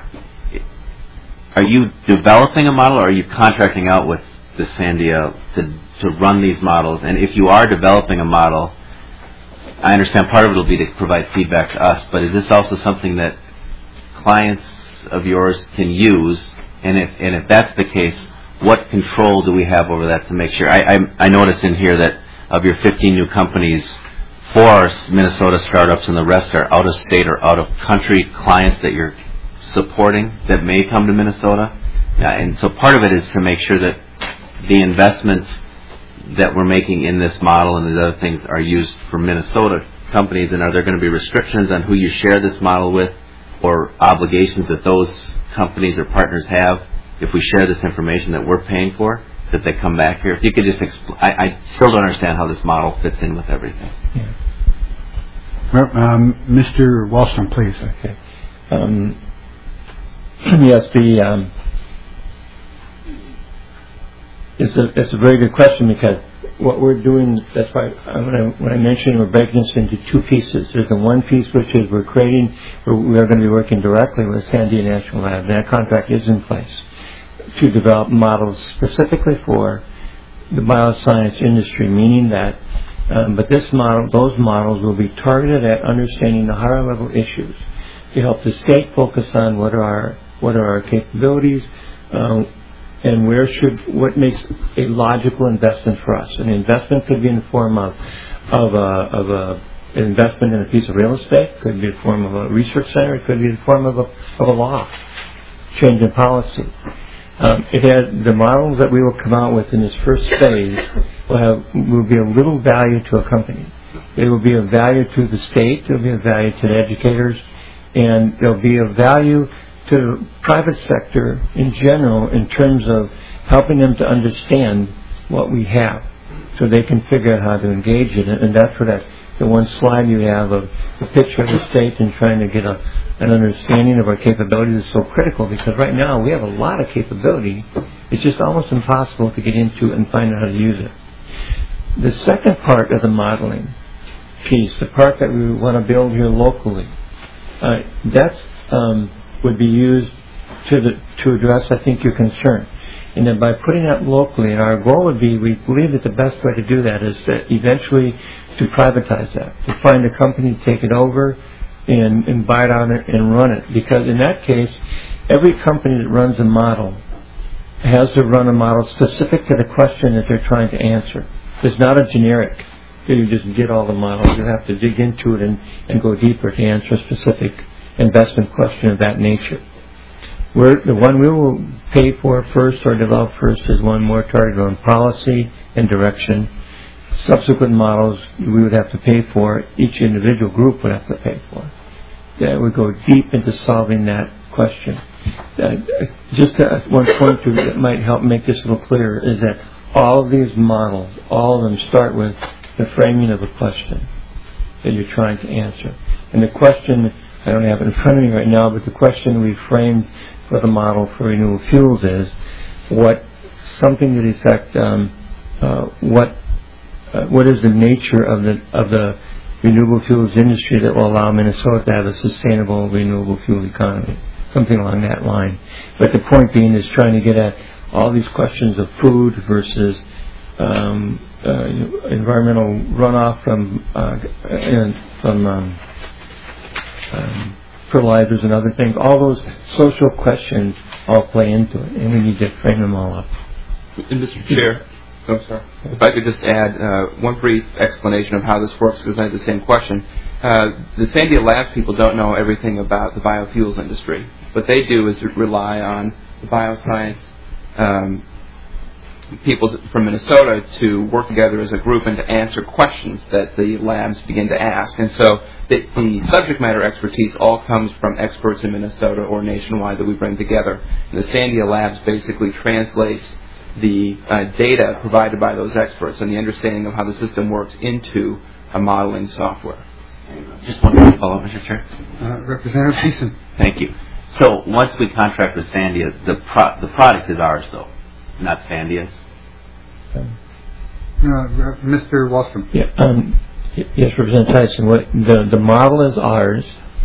Are you developing a model, or are you contracting out with the Sandia to run these models? And if you are developing a model, I understand part of it will be to provide feedback to us, but is this also something that clients of yours can use? And if that's the case, what control do we have over that to make sure? I noticed in here that of your 15 new companies, 4 are Minnesota startups, and the rest are out-of-state or out-of-country clients that you're supporting that may come to Minnesota. And so part of it is to make sure that the investments that we're making in this model and these other things are used for Minnesota companies. And are there going to be restrictions on who you share this model with, or obligations that those companies or partners have if we share this information that we're paying for, that they come back here? If you could just explain. I still don't understand how this model fits in with everything. Yeah. Mr. Wallstrom, please. Okay. Yes, it's a very good question, because what we're doing, that's why when I mentioned we're breaking this into 2 pieces. There's the one piece which is we are going to be working directly with Sandia National Lab. That contract is in place to develop models specifically for the bioscience industry, meaning that, but those models will be targeted at understanding the higher level issues to help the state focus on what are our capabilities, and what makes a logical investment for us. An investment could be in the form of an investment in a piece of real estate, could be in the form of a research center, it could be in the form of a law change in policy. The models that we will come out with in this first phase will be of little value to a company. They will be of value to the state, they will be of value to the educators, and they'll be of value to the private sector in general, in terms of helping them to understand what we have, so they can figure out how to engage in it. And that's where the one slide you have of the picture of the state and trying to get an understanding of our capabilities is so critical, because right now we have a lot of capability. It's just almost impossible to get into and find out how to use it. The second part of the modeling piece, the part that we want to build here locally, would be used to address, I think, your concern. And then by putting that locally, and our goal would be, we believe that the best way to do that is to eventually to privatize that, to find a company to take it over and buy it out and run it. Because in that case, every company that runs a model has to run a model specific to the question that they're trying to answer. It's not a generic. You just get all the models. You have to dig into it and go deeper to answer a specific investment question of that nature. The one we will pay for first or develop first is one more targeted on policy and direction. Subsequent models we would have to pay for, each individual group would have to pay for. That would go deep into solving that question. Just one point that might help make this a little clearer is that all of these models, all of them start with the framing of a question that you're trying to answer. And the question, I don't have it in front of me right now, but the question we framed for the model for renewable fuels is something to the effect, what is the nature of the renewable fuels industry that will allow Minnesota to have a sustainable renewable fuel economy, something along that line. But the point being is trying to get at all these questions of food versus environmental runoff from fertilizers and other things. All those social questions all play into it, and we need to frame them all up. And Mr. Chair, if I could just add one brief explanation of how this works, because I had the same question. The Sandia Labs people don't know everything about the biofuels industry. What they do is rely on the bioscience people from Minnesota to work together as a group and to answer questions that the labs begin to ask. And so the subject matter expertise all comes from experts in Minnesota or nationwide that we bring together. And the Sandia Labs basically translates the data provided by those experts and the understanding of how the system works into a modeling software. Just one quick follow-up, Mr. Chair. Representative Thiessen. Thank you. So once we contract with Sandia, the product is ours, though, not Sandia's? Mr. Wallstrom. Yeah, yes, Representative Tyson. The model is ours.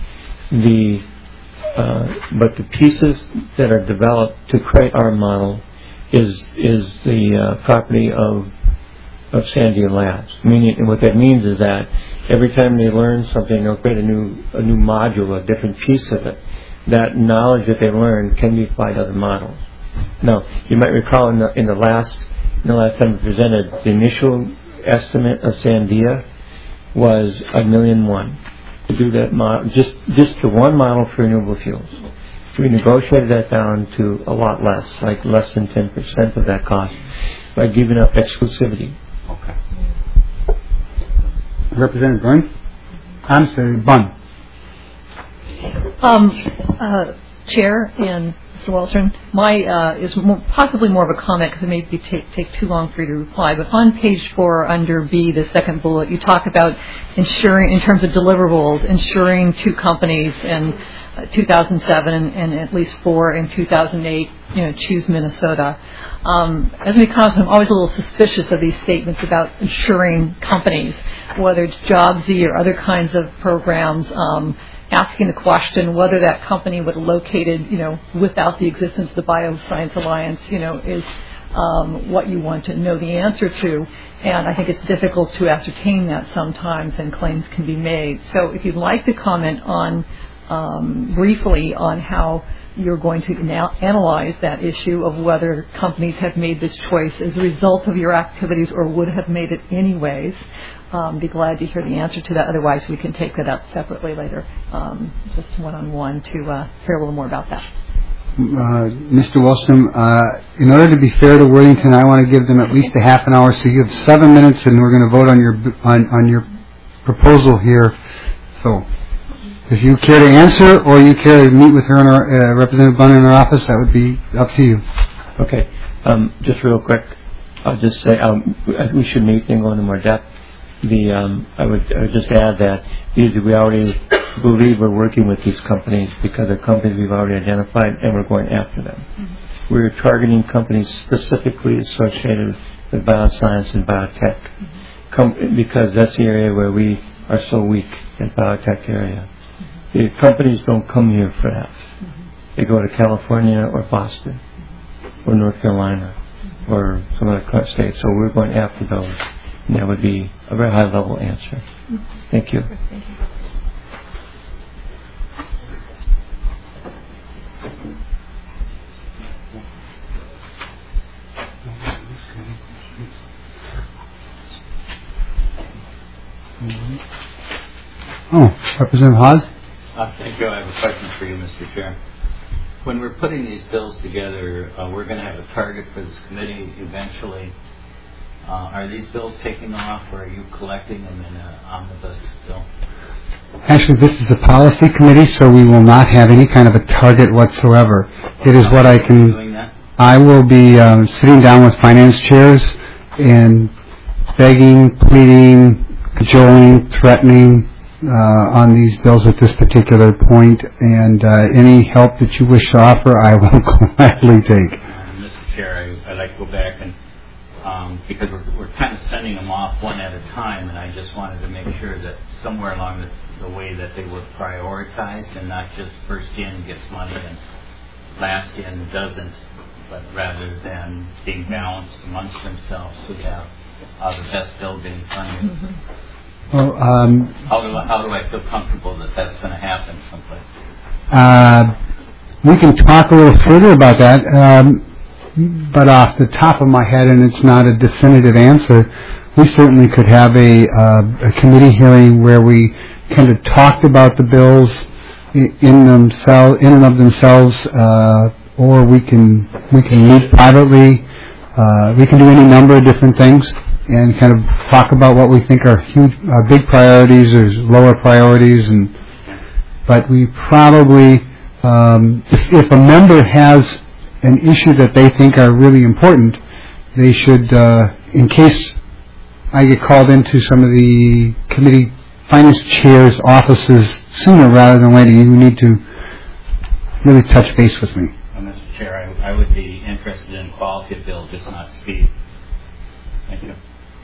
But the pieces that are developed to create our model is the property of Sandia Labs. Meaning, what that means is that every time they learn something, they'll create a new module, a different piece of it. That knowledge that they learn can be applied to other models. Now, you might recall in the last time we presented, the initial estimate of Sandia was $1.1 million to do that model, just the one model for renewable fuels. We negotiated that down to a lot less, like less than 10% of that cost, by giving up exclusivity. Okay. Representative Burns? I'm sorry, Bunn. Chair and Mr. Wallstrom, my is possibly more of a comment because it may take too long for you to reply. But on page 4, under B, the second bullet, you talk about ensuring, in terms of deliverables, ensuring 2 companies in 2007 and at least 4 in 2008, choose Minnesota. As an economist, I'm always a little suspicious of these statements about ensuring companies, whether it's JobSy or other kinds of programs. Asking the question whether that company would have located, without the existence of the Bioscience Alliance, is what you want to know the answer to. And I think it's difficult to ascertain that sometimes, and claims can be made. So if you'd like to comment on, briefly, on how you're going to now analyze that issue of whether companies have made this choice as a result of your activities or would have made it anyways. Be glad to hear the answer to that. Otherwise, we can take that up separately later, just one-on-one, to hear a little more about that. Mr. Wallstrom, in order to be fair to Worthington, I want to give them at least a half an hour. So you have 7 minutes, and we're going to vote on your proposal here. So, if you care to answer, or you care to meet with her and Representative Bunn in her office, that would be up to you. Okay. Just real quick, I'll just say we should meet and go into more depth. I would just add that we already believe we're working with these companies because they're companies we've already identified, and we're going after them. Mm-hmm. We're targeting companies specifically associated with bioscience and biotech, because that's the area where we are so weak, in the biotech area. Mm-hmm. The companies don't come here for that. Mm-hmm. They go to California or Boston or North Carolina or some other state. So we're going after those. And that would be a very high-level answer. Thank you. Representative Haas? Thank you. I have a question for you, Mr. Chair. When we're putting these bills together, we're going to have a target for this committee eventually. Are these bills taking off, or are you collecting them in an omnibus bill? Actually, this is a policy committee, so we will not have any kind of a target whatsoever. It is what I can... Doing that? I will be sitting down with finance chairs and begging, pleading, cajoling, threatening on these bills at this particular point, and any help that you wish to offer, I will gladly take. Mr. Chair, I'd like to go back and because we're kind of sending them off one at a time, and I just wanted to make sure that somewhere along the way that they were prioritized and not just first in gets money and last in doesn't, but rather than being balanced amongst themselves, we have the best bill getting funded. Mm-hmm. Well, how do I feel comfortable that that's going to happen someplace? We can talk a little further about that. But off the top of my head, and it's not a definitive answer, we certainly could have a committee hearing where we kind of talked about the bills in and of themselves, or we can meet privately. We can do any number of different things and kind of talk about what we think are big priorities or lower priorities. But we probably, if a member has an issue that they think are really important, they should, in case I get called into some of the committee finance chairs' offices sooner rather than later, you need to really touch base with me. Mr. Chair, I would be interested in quality of bill, just not speed. Thank you.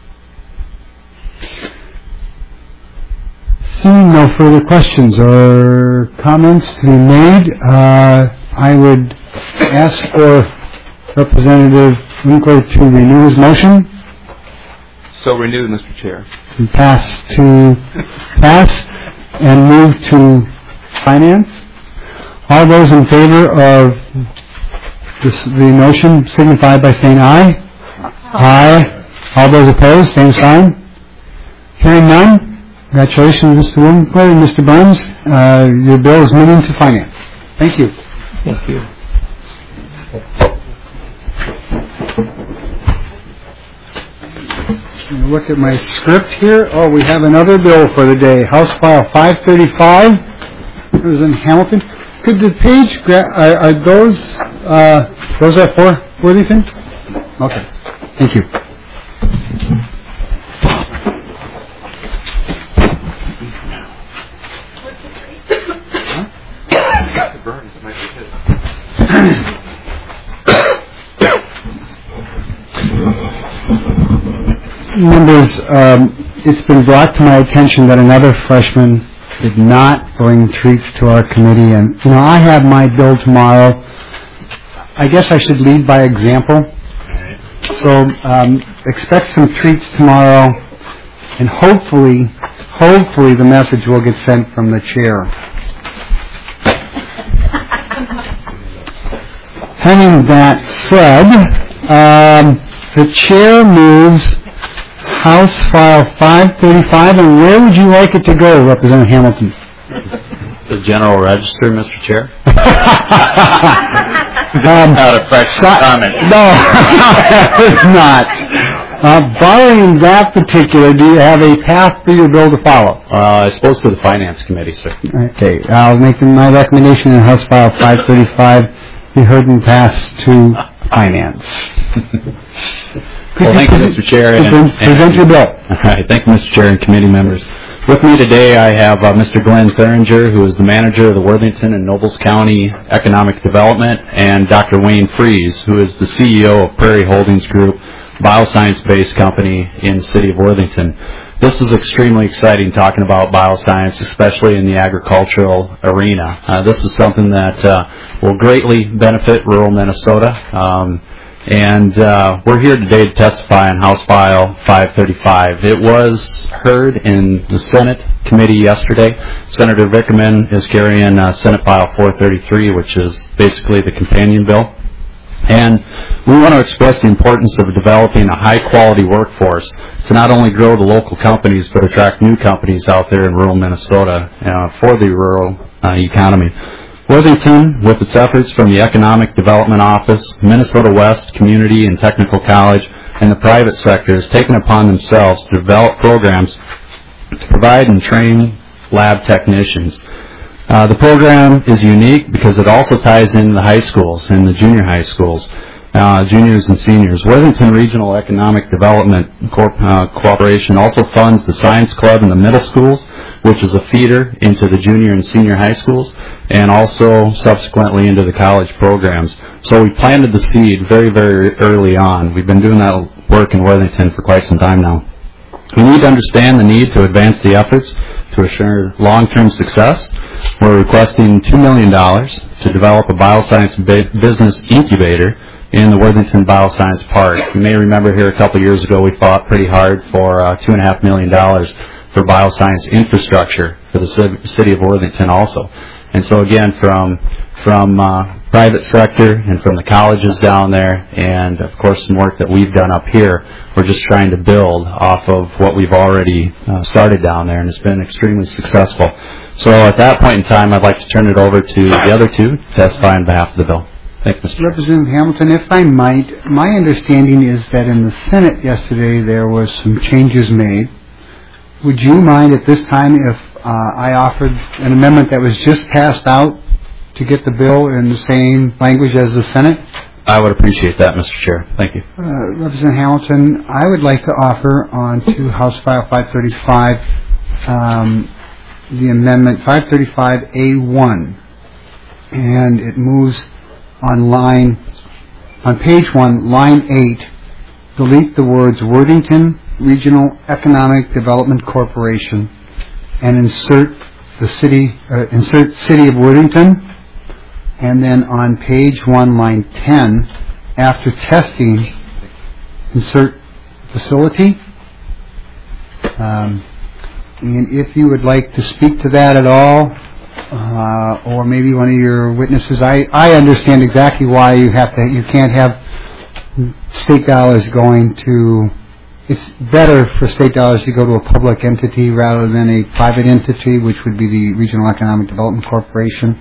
Seeing no further questions or comments to be made, I would ask for Representative Winkler to renew his motion. So renewed, Mr. Chair. To pass and move to finance. All those in favor of the motion signify by saying aye. Aye. All those opposed, same sign. Hearing none, congratulations, Mr. Winkler and Mr. Burns. Your bill is moving to finance. Thank you. Thank you. Look at my script here. Oh, we have another bill for the day. House File 535. Representative Hamilton. Could the page are those are for Worthington? Okay. Thank you. Members, it's been brought to my attention that another freshman did not bring treats to our committee, and I have my bill tomorrow. I guess I should lead by example. So expect some treats tomorrow, and hopefully the message will get sent from the chair. Having that said, the chair moves House File 535, and where would you like it to go, Representative Hamilton? The General Register, Mr. Chair. Not a fresh comment. No, it's not. Barring that particular, do you have a path for your bill to follow? I suppose to the Finance Committee, sir. Okay, I'll make my recommendation in House File 535 be heard and passed to Finance. Well, thank you, Mr. Chair. Present your bill. All right, thank you, Mr. Chair and committee members. With me today, I have Mr. Glenn Thuringer, who is the manager of the Worthington and Nobles County Economic Development, and Dr. Wayne Fries, who is the CEO of Prairie Holdings Group, bioscience-based company in the city of Worthington. This is extremely exciting, talking about bioscience, especially in the agricultural arena. This is something that will greatly benefit rural Minnesota. And we're here today to testify on House File 535. It was heard in the Senate committee yesterday. Senator Vickerman is carrying Senate File 433, which is basically the companion bill. And we want to express the importance of developing a high-quality workforce to not only grow the local companies, but attract new companies out there in rural Minnesota for the rural economy. Worthington, with its efforts from the Economic Development Office, Minnesota West Community and Technical College, and the private sector, has taken upon themselves to develop programs to provide and train lab technicians. The program is unique because it also ties in the high schools and the junior high schools, juniors and seniors. Worthington Regional Economic Development Corporation also funds the Science Club in the middle schools, which is a feeder into the junior and senior high schools, and also subsequently into the college programs. So we planted the seed very, very early on. We've been doing that work in Worthington for quite some time now. We need to understand the need to advance the efforts to assure long-term success. We're requesting $2 million to develop a bioscience business incubator in the Worthington Bioscience Park. You may remember here a couple of years ago we fought pretty hard for $2.5 million for bioscience infrastructure for the city of Worthington also. And so again, from private sector and from the colleges down there, and of course some work that we've done up here, we're just trying to build off of what we've already started down there, and it's been extremely successful. So at that point in time, I'd like to turn it over to the other two to testify on behalf of the bill. Thank you, Mr. Representative Hamilton, if I might, my understanding is that in the Senate yesterday there was some changes made. Would you mind at this time if I offered an amendment that was just passed out to get the bill in the same language as the Senate? I would appreciate that, Mr. Chair. Thank you. Representative Hamilton, I would like to offer on to House File 535 the amendment 535A1, and it moves on page 1, line 8, delete the words Worthington Regional Economic Development Corporation and insert City of Worthington. And then on page 1, line 10, after testing, insert facility. And if you would like to speak to that at all, or maybe one of your witnesses, I understand exactly why you can't have state dollars going to. It's better for state dollars to go to a public entity rather than a private entity, which would be the Regional Economic Development Corporation.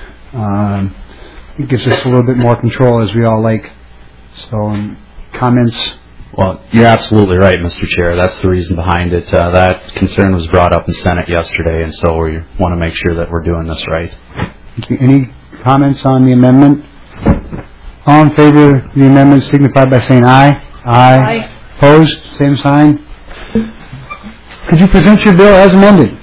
It gives us a little bit more control, as we all like. So, comments? Well, you're absolutely right, Mr. Chair. That's the reason behind it. That concern was brought up in Senate yesterday, and so we want to make sure that we're doing this right. Thank you. Any comments on the amendment? All in favor of the amendment signify by saying aye. Aye. Opposed? Same sign. Could you present your bill as amended?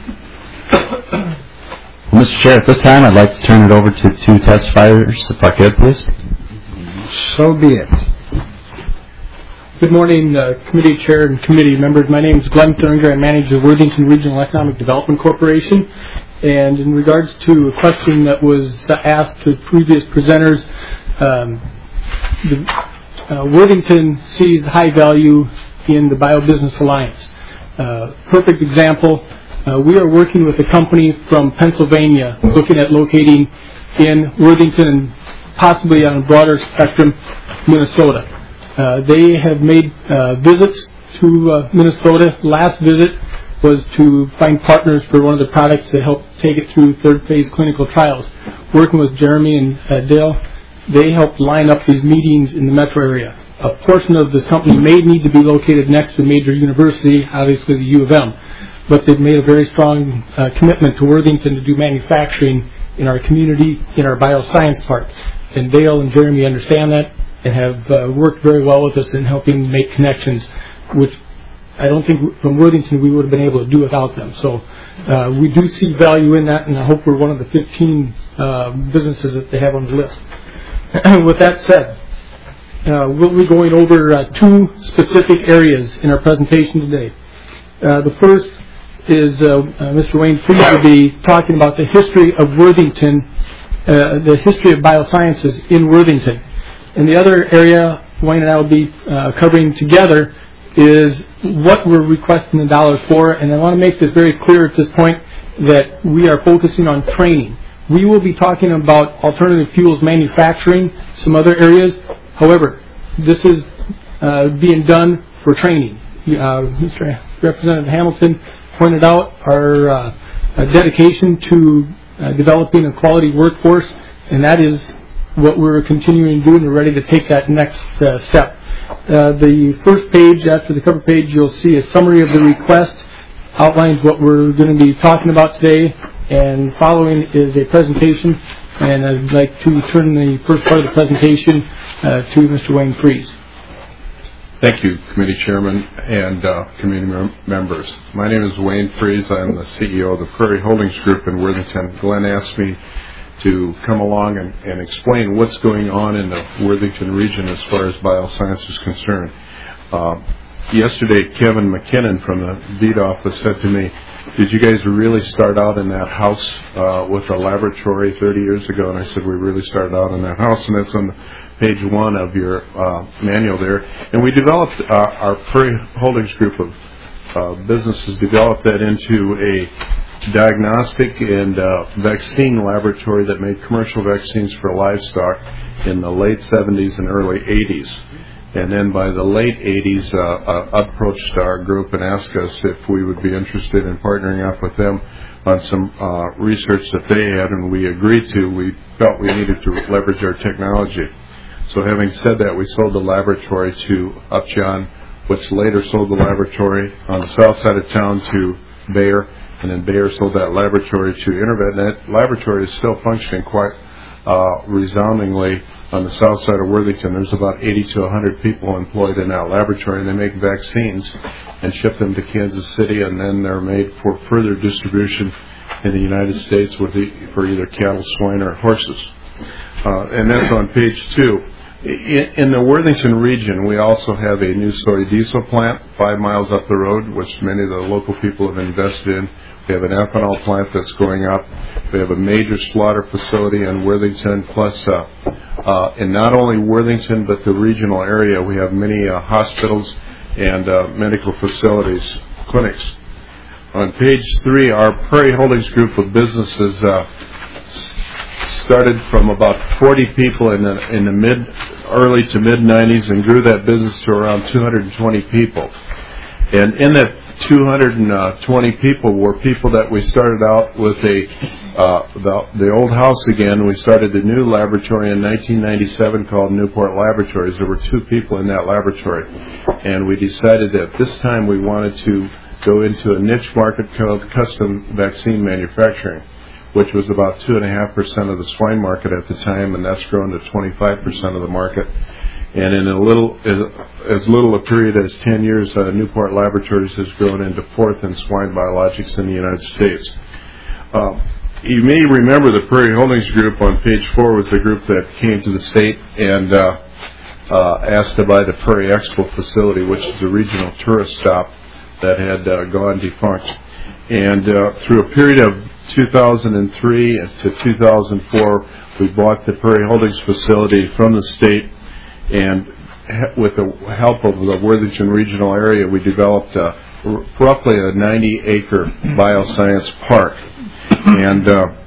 Well, Mr. Chair, at this time, I'd like to turn it over to two testifiers, if I could, please. So be it. Good morning, committee chair and committee members. My name is Glenn Thuringer. I manage the Worthington Regional Economic Development Corporation. And in regards to a question that was asked to previous presenters, Worthington sees high value in the BioBusiness Alliance. Perfect example, we are working with a company from Pennsylvania looking at locating in Worthington and possibly on a broader spectrum, Minnesota. They have made visits to Minnesota. Last visit was to find partners for one of the products that helped take it through third phase clinical trials. Working with Jeremy and Dale, they helped line up these meetings in the metro area. A portion of this company may need to be located next to a major university, obviously the U of M, but they've made a very strong commitment to Worthington to do manufacturing in our community, in our bioscience park. And Dale and Jeremy understand that and have worked very well with us in helping make connections, which I don't think from Worthington we would have been able to do without them. So we do see value in that, and I hope we're one of the 15 businesses that they have on the list. With that said, we'll be going over two specific areas in our presentation today. The first is Mr. Wayne Fries will be talking about the history of Worthington, the history of biosciences in Worthington. And the other area Wayne and I will be covering together is what we're requesting the dollars for. And I want to make this very clear at this point that we are focusing on training. We will be talking about alternative fuels manufacturing, some other areas. However, this is being done for training. Mr. Representative Hamilton pointed out our dedication to developing a quality workforce, and that is what we're continuing to do, and we're ready to take that next step. The first page, after the cover page, you'll see a summary of the request. outlines what we're going to be talking about today, and following is a presentation, and I'd like to turn the first part of the presentation to Mr. Wayne Fries. Thank you, Committee Chairman and committee members. My name is Wayne Fries. I'm the CEO of the Prairie Holdings Group in Worthington. Glenn asked me to come along and explain what's going on in the Worthington region as far as bioscience is concerned. Yesterday, Kevin McKinnon from the deed office said to me, "Did you guys really start out in that house with a laboratory 30 years ago?" And I said, "We really started out in that house," and that's on page 1 of your manual there. And we developed our Prairie Holdings Group of businesses developed that into a diagnostic and vaccine laboratory that made commercial vaccines for livestock in the late 70s and early 80s. And then by the late 80s, approached our group and asked us if we would be interested in partnering up with them on some research that they had, and we agreed to. We felt we needed to leverage our technology. So having said that, we sold the laboratory to Upjohn, which later sold the laboratory on the south side of town to Bayer, and then Bayer sold that laboratory to Intervet. And that laboratory is still functioning quite resoundingly on the south side of Worthington. There's about 80 to 100 people employed in that laboratory, and they make vaccines and ship them to Kansas City, and then they're made for further distribution in the United States for either cattle, swine, or horses. And that's on page 2. In the Worthington region, we also have a new soy diesel plant 5 miles up the road, which many of the local people have invested in. We have an ethanol plant that's going up. We have a major slaughter facility in Worthington, plus in not only Worthington but the regional area, we have many hospitals and medical facilities, clinics. On page 3, our Prairie Holdings Group of businesses started from about 40 people in the early to mid 90s and grew that business to around 220 people. And in that 220 people were people that we started out with the old house again. We started a new laboratory in 1997 called Newport Laboratories. There were 2 people in that laboratory, and we decided that this time we wanted to go into a niche market called custom vaccine manufacturing, which was about 2.5% of the swine market at the time, and that's grown to 25% of the market. And in as little a period as 10 years, Newport Laboratories has grown into 4th in swine biologics in the United States. You may remember the Prairie Holdings Group on page 4 was the group that came to the state and asked to buy the Prairie Expo facility, which is a regional tourist stop that had gone defunct. And through a period of 2003 to 2004, we bought the Prairie Holdings facility from the state, and with the help of the Worthington regional area, we developed roughly a 90-acre bioscience park. And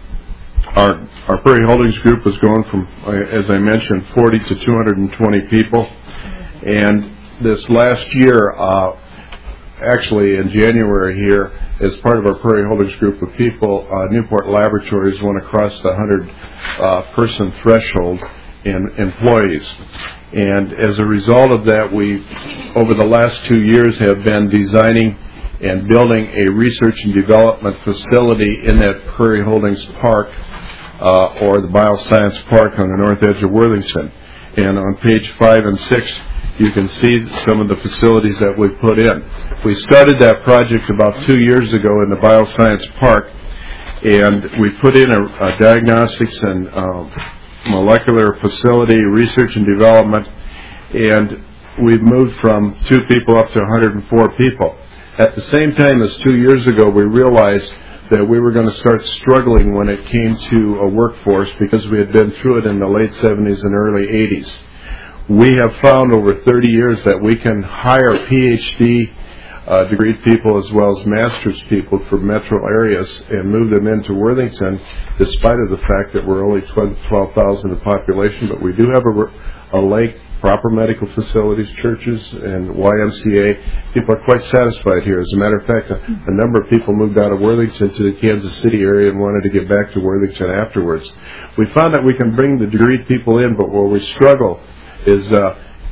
our Prairie Holdings Group has grown from, as I mentioned, 40 to 220 people. And this last year, actually in January here, as part of our Prairie Holdings Group of people, Newport Laboratories went across the 100-person threshold in employees. And as a result of that, we, over the last 2 years, have been designing and building a research and development facility in that Prairie Holdings Park, or the Bioscience Park on the north edge of Worthington. And on page 5 and 6, you can see some of the facilities that we put in. We started that project about 2 years ago in the Bioscience Park, and we put in a diagnostics and molecular facility, research and development, and we've moved from 2 people up to 104 people. At the same time as 2 years ago, we realized that we were going to start struggling when it came to a workforce because we had been through it in the late 70s and early 80s. We have found over 30 years that we can hire PhD degree people as well as master's people from metro areas and move them into Worthington, despite of the fact that we're only 12,000 in population. But we do have a lake, proper medical facilities, churches, and YMCA. People are quite satisfied here. As a matter of fact, a number of people moved out of Worthington to the Kansas City area and wanted to get back to Worthington afterwards. We found that we can bring the degree people in, but where we struggle is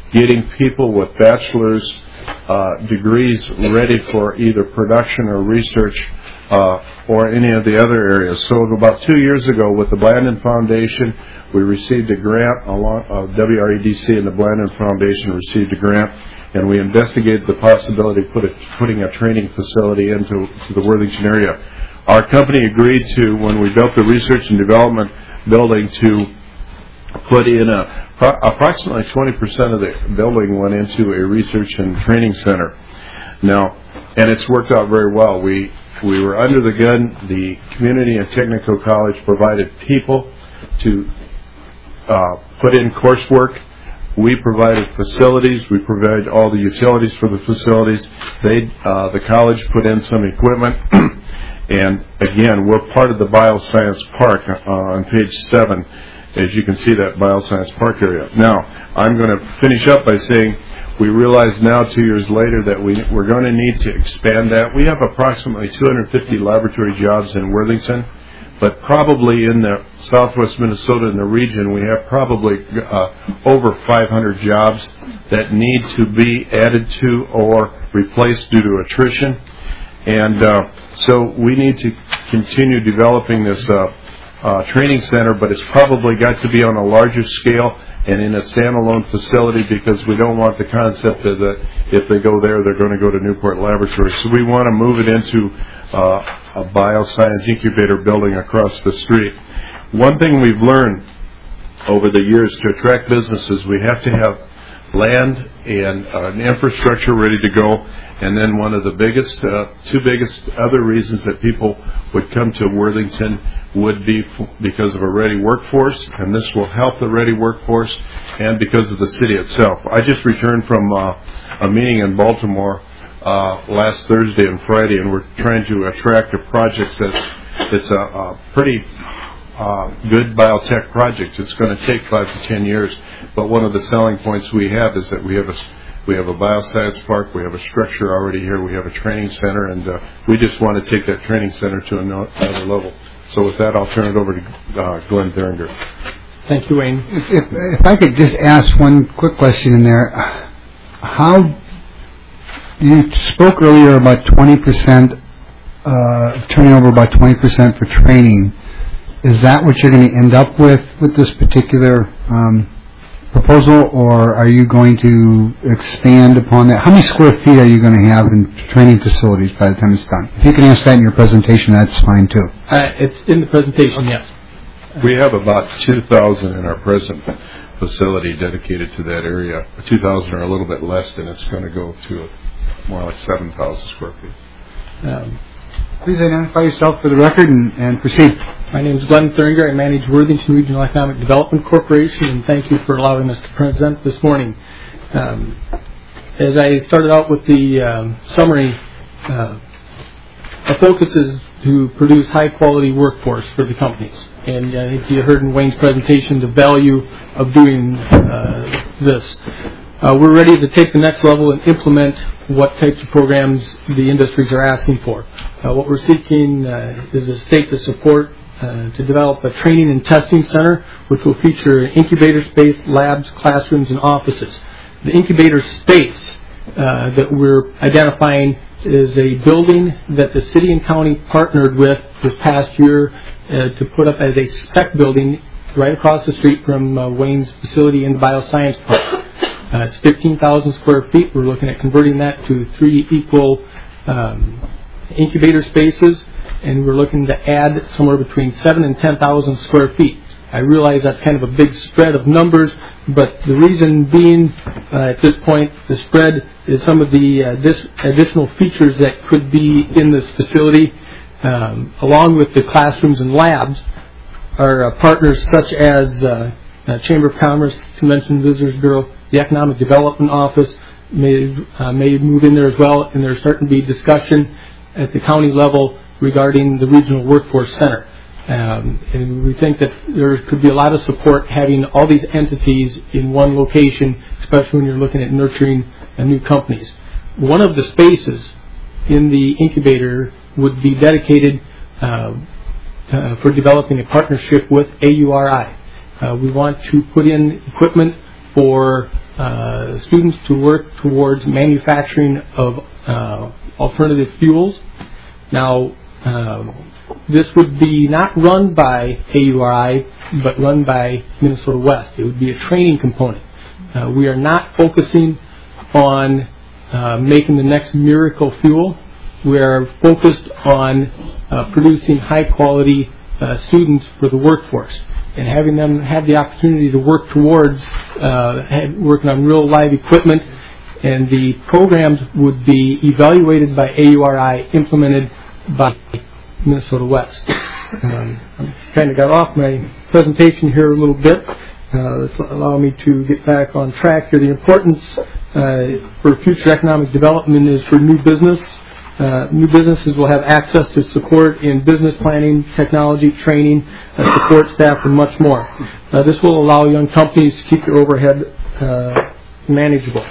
getting people with bachelor's degrees ready for either production or research or any of the other areas. So about 2 years ago with the Blandin Foundation, we received a grant, WREDC and the Blandin Foundation received a grant, and we investigated the possibility of putting a training facility into the Worthington area. Our company agreed to, when we built the research and development building, to put in approximately 20% of the building went into a research and training center. Now, and it's worked out very well. We were under the gun. The community and technical college provided people to put in coursework. We provided facilities. We provided all the utilities for the facilities. The college put in some equipment. And again, we're part of the Bioscience Park on page 7. As you can see, that Bioscience Park area. Now, I'm going to finish up by saying we realize now, 2 years later, that we're going to need to expand that. We have approximately 250 laboratory jobs in Worthington, but probably in the southwest Minnesota, in the region, we have probably over 500 jobs that need to be added to or replaced due to attrition. And so we need to continue developing this training center, but it's probably got to be on a larger scale and in a standalone facility, because we don't want the concept that if they go there, they're going to go to Newport Laboratory. So we want to move it into a bioscience incubator building across the street. One thing we've learned over the years, to attract businesses, we have to have land and an infrastructure ready to go. And then one of the two biggest other reasons that people would come to Worthington would be because of a ready workforce, and this will help the ready workforce, and because of the city itself. I just returned from a meeting in Baltimore last Thursday and Friday, and we're trying to attract a project that's a pretty good biotech project. It's going to take 5 to 10 years, but one of the selling points we have is that we have a bioscience park, we have a structure already here, we have a training center, and we just want to take that training center to another level. So with that, I'll turn it over to Glenn Thuringer. Thank you, Wayne. If I could just ask one quick question in there. You spoke earlier about 20%, turning over about 20% for training. Is that what you're going to end up with this particular proposal, or are you going to expand upon that? How many square feet are you going to have in training facilities by the time it's done? If you can answer that in your presentation, that's fine too. It's in the presentation, yes. We have about 2,000 in our present facility dedicated to that area. 2,000 or a little bit less, and it's going to go to more like 7,000 square feet. Please identify yourself for the record and proceed. My name is Glenn Thuringer. I manage Worthington Regional Economic Development Corporation, and thank you for allowing us to present this morning. As I started out with the summary, our focus is to produce high-quality workforce for the companies. And I think you heard in Wayne's presentation the value of doing this. We're ready to take the next level and implement what types of programs the industries are asking for. What we're seeking is a state to support to develop a training and testing center, which will feature incubator space, labs, classrooms, and offices. The incubator space that we're identifying is a building that the city and county partnered with this past year to put up as a spec building right across the street from Wayne's facility in the Bioscience Park. It's 15,000 square feet. We're looking at converting that to 3 equal incubator spaces, and we're looking to add somewhere between 7,000 and 10,000 square feet. I realize that's kind of a big spread of numbers, but the reason being at this point, the spread is some of the additional features that could be in this facility, along with the classrooms and labs. Our partners such as Chamber of Commerce, Convention and Visitors Bureau, the Economic Development Office may move in there as well, and there's starting to be discussion at the county level regarding the Regional Workforce Center. And we think that there could be a lot of support having all these entities in one location, especially when you're looking at nurturing new companies. One of the spaces in the incubator would be dedicated for developing a partnership with AURI. We want to put in equipment for students to work towards manufacturing of alternative fuels. Now, this would be not run by AURI, but run by Minnesota West. It would be a training component. We are not focusing on making the next miracle fuel. We are focused on producing high-quality students for the workforce and having them have the opportunity to work towards working on real live equipment. And the programs would be evaluated by AURI, implemented by Minnesota West. I kind of got off my presentation here a little bit. This will allow me to get back on track here. The importance for future economic development is for new business. New businesses will have access to support in business planning, technology, training, support staff, and much more. This will allow young companies to keep their overhead manageable.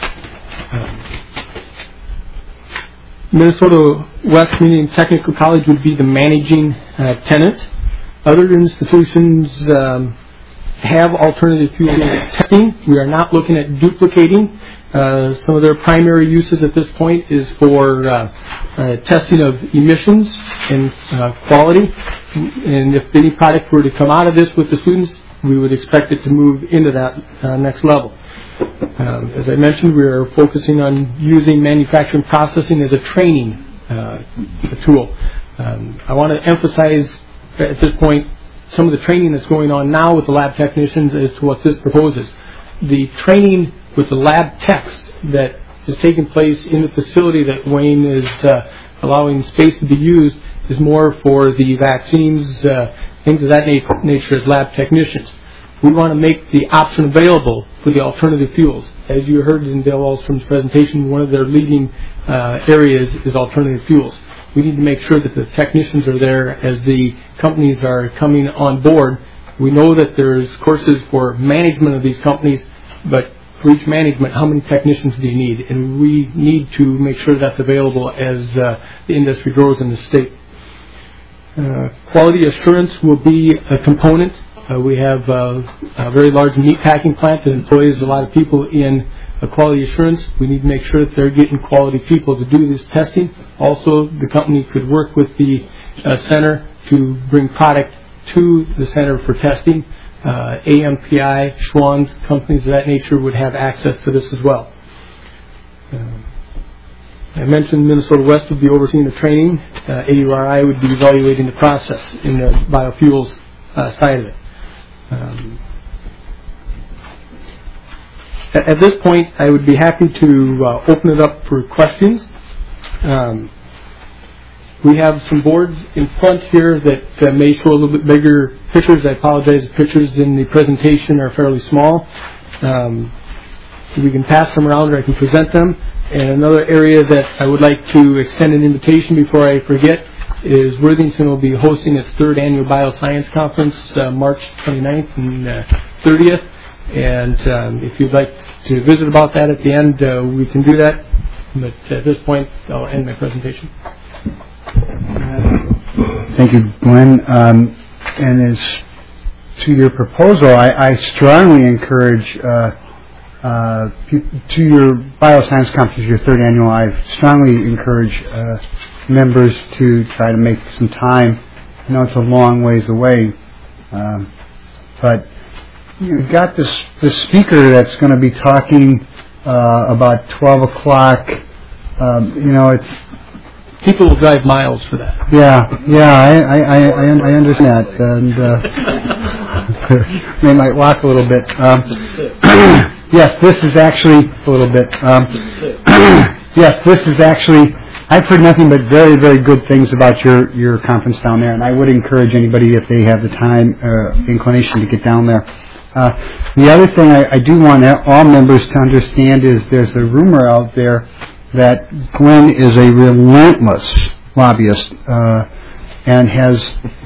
Minnesota West Community and Technical College would be the managing tenant. Other institutions have alternative fuel testing. We are not looking at duplicating. Some of their primary uses at this point is for testing of emissions and quality. And if any product were to come out of this with the students, we would expect it to move into that next level. As I mentioned, we are focusing on using manufacturing processing as a training tool. I want to emphasize at this point some of the training that's going on now with the lab technicians as to what this proposes. The training with the lab techs that is taking place in the facility that Wayne is allowing space to be used is more for the vaccines, things of that nature as lab technicians. We want to make the option available for the alternative fuels. As you heard in Dale Wallstrom's presentation, one of their leading areas is alternative fuels. We need to make sure that the technicians are there as the companies are coming on board. We know that there's courses for management of these companies, but for each management, how many technicians do you need? And we need to make sure that's available as the industry grows in the state. Quality assurance will be a component. We have a very large meat packing plant that employs a lot of people in quality assurance. We need to make sure that they're getting quality people to do this testing. Also, the company could work with the center to bring product to the center for testing. AMPI, Schwann's, companies of that nature would have access to this as well. I mentioned Minnesota West would be overseeing the training. AURI would be evaluating the process in the biofuels side of it. At this point, I would be happy to open it up for questions. We have some boards in front here that may show a little bit bigger pictures. I apologize if pictures in the presentation are fairly small. We can pass them around or I can present them. And another area that I would like to extend an invitation before I forget is Worthington will be hosting its 3rd annual Bioscience Conference March 29th and 30th. And if you'd like to visit about that at the end, we can do that. But at this point, I'll end my presentation. Thank you, Glenn. And as to your proposal, I strongly encourage to your Bioscience Conference, your 3rd annual, I strongly encourage members to try to make some time. I know it's a long ways away, but you've got this speaker that's going to be talking about 12 o'clock. It's people will drive miles for that. Yeah, I understand that, and they might walk a little bit. Yes, this is actually a little bit. Yes, this is actually. I've heard nothing but very, very good things about your conference down there, and I would encourage anybody, if they have the time or inclination, to get down there. The other thing I do want all members to understand is there's a rumor out there that Glenn is a relentless lobbyist and has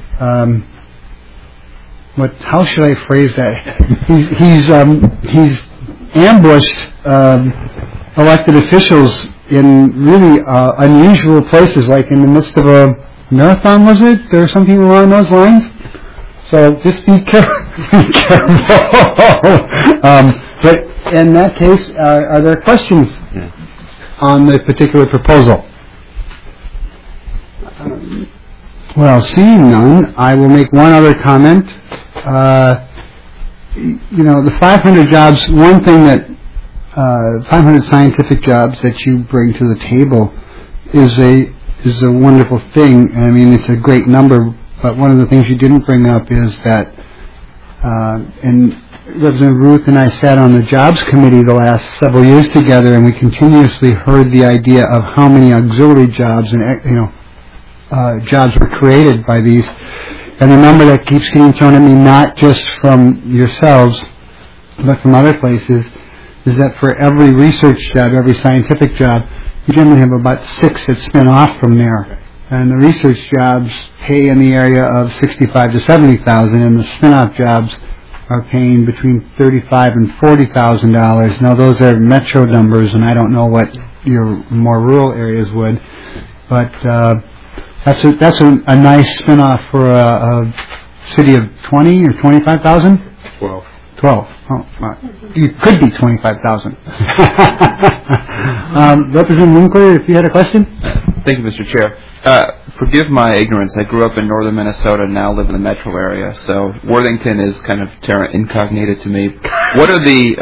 how should I phrase that? He's ambushed elected officials in really unusual places, like in the midst of a marathon, was it? There are something along those lines. So just be careful. But In that case, are there questions on the particular proposal? Well, seeing none, I will make one other comment. The 500 jobs, one thing that 500 scientific jobs that you bring to the table is a wonderful thing. I mean, it's a great number, but one of the things you didn't bring up is that, and Representative Ruth and I sat on the Jobs Committee the last several years together, and we continuously heard the idea of how many auxiliary jobs and jobs were created by these. And the number that keeps getting thrown at me, not just from yourselves, but from other places, is that for every research job, every scientific job, you generally have about 6 that spin off from there. And the research jobs pay in the area of $65,000 to $70,000, and the spin-off jobs are paying between $35,000 and $40,000. Now, those are metro numbers, and I don't know what your more rural areas would, but that's a nice spin-off for a city of 20 or 25,000. 12. Oh, you could be 25,000. Representative Winkler, if you had a question. Thank you, Mr. Chair. Forgive my ignorance. I grew up in northern Minnesota and now live in the metro area, so Worthington is kind of terra incognita to me. What are the...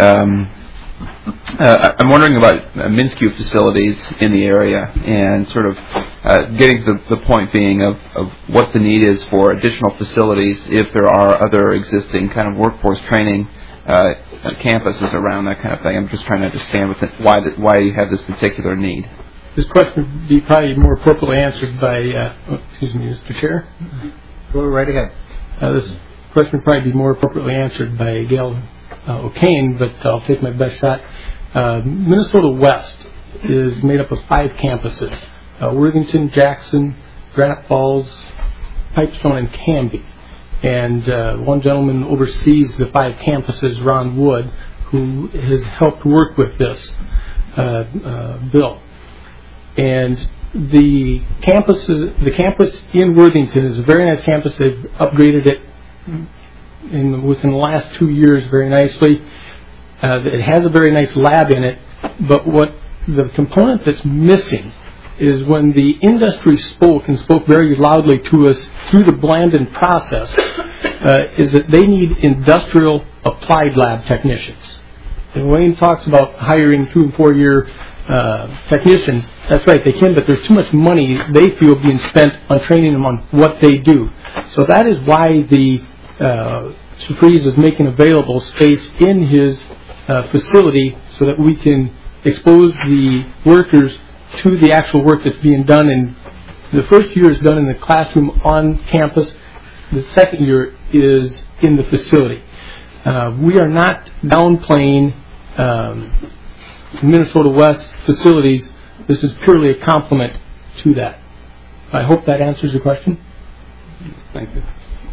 I'm wondering about MinSCU facilities in the area and sort of getting to the point being of what the need is for additional facilities if there are other existing kind of workforce training campuses around, that kind of thing. I'm just trying to understand why you have this particular need. This question would be probably more appropriately answered by, Mr. Chair. Go right ahead. This question would probably be more appropriately answered by Gail O'Kane, but I'll take my best shot. Minnesota West is made up of 5 campuses: Worthington, Jackson, Granite Falls, Pipestone, and Canby. And one gentleman oversees the 5 campuses, Ron Wood, who has helped work with this bill. And the campus in Worthington is a very nice campus. They've upgraded it within the last 2 years very nicely. It has a very nice lab in it, but what the component that's missing is when the industry spoke very loudly to us through the Blandin process, is that they need industrial applied lab technicians. And Wayne talks about hiring 2 and 4 year technicians. That's right, they can, but there's too much money they feel being spent on training them on what they do. So that is why the Surprise is making available space in his facility so that we can expose the workers to the actual work that's being done. And the first year is done in the classroom on campus. The second year is in the facility. We are not downplaying Minnesota West facilities. This is purely a complement to that. I hope that answers your question. Thank you.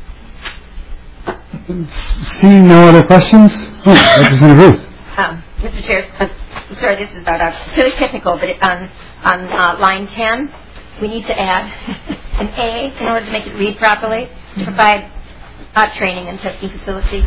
Seeing no other questions? Representative Ruth. Mr. Chair, sorry, this is about really technical, but on line 10, we need to add an A in order to make it read properly, to provide training and testing facility.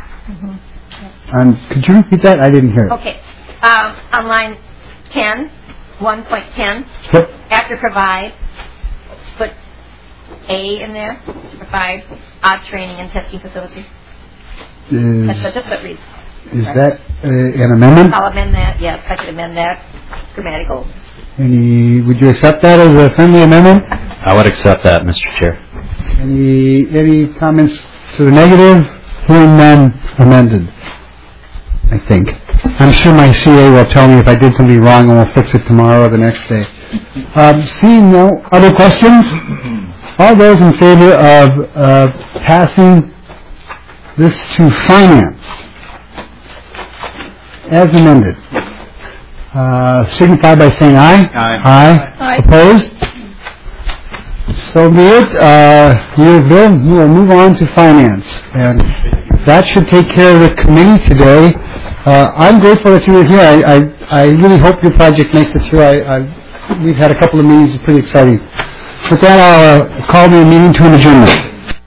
Could you repeat that? I didn't hear it. Okay. On line 10, 1.10, after provide, put A in there to provide training and testing facility. That's just what it reads. Is that an amendment? I'll amend that. Yes, I could amend that. Grammatical. Would you accept that as a friendly amendment? I would accept that, Mr. Chair. Any comments to the negative? Hearing none, amended, I think. I'm sure my CA will tell me if I did something wrong and we'll fix it tomorrow or the next day. Seeing no other questions, all those in favor of passing this to finance as amended, signify by saying aye. Aye. Opposed? So be it. We will move on to finance, and that should take care of the committee today. I'm grateful that you were here. I really hope your project makes it through. We've had a couple of meetings. It's pretty exciting. With that, I'll call the meeting to an adjournment.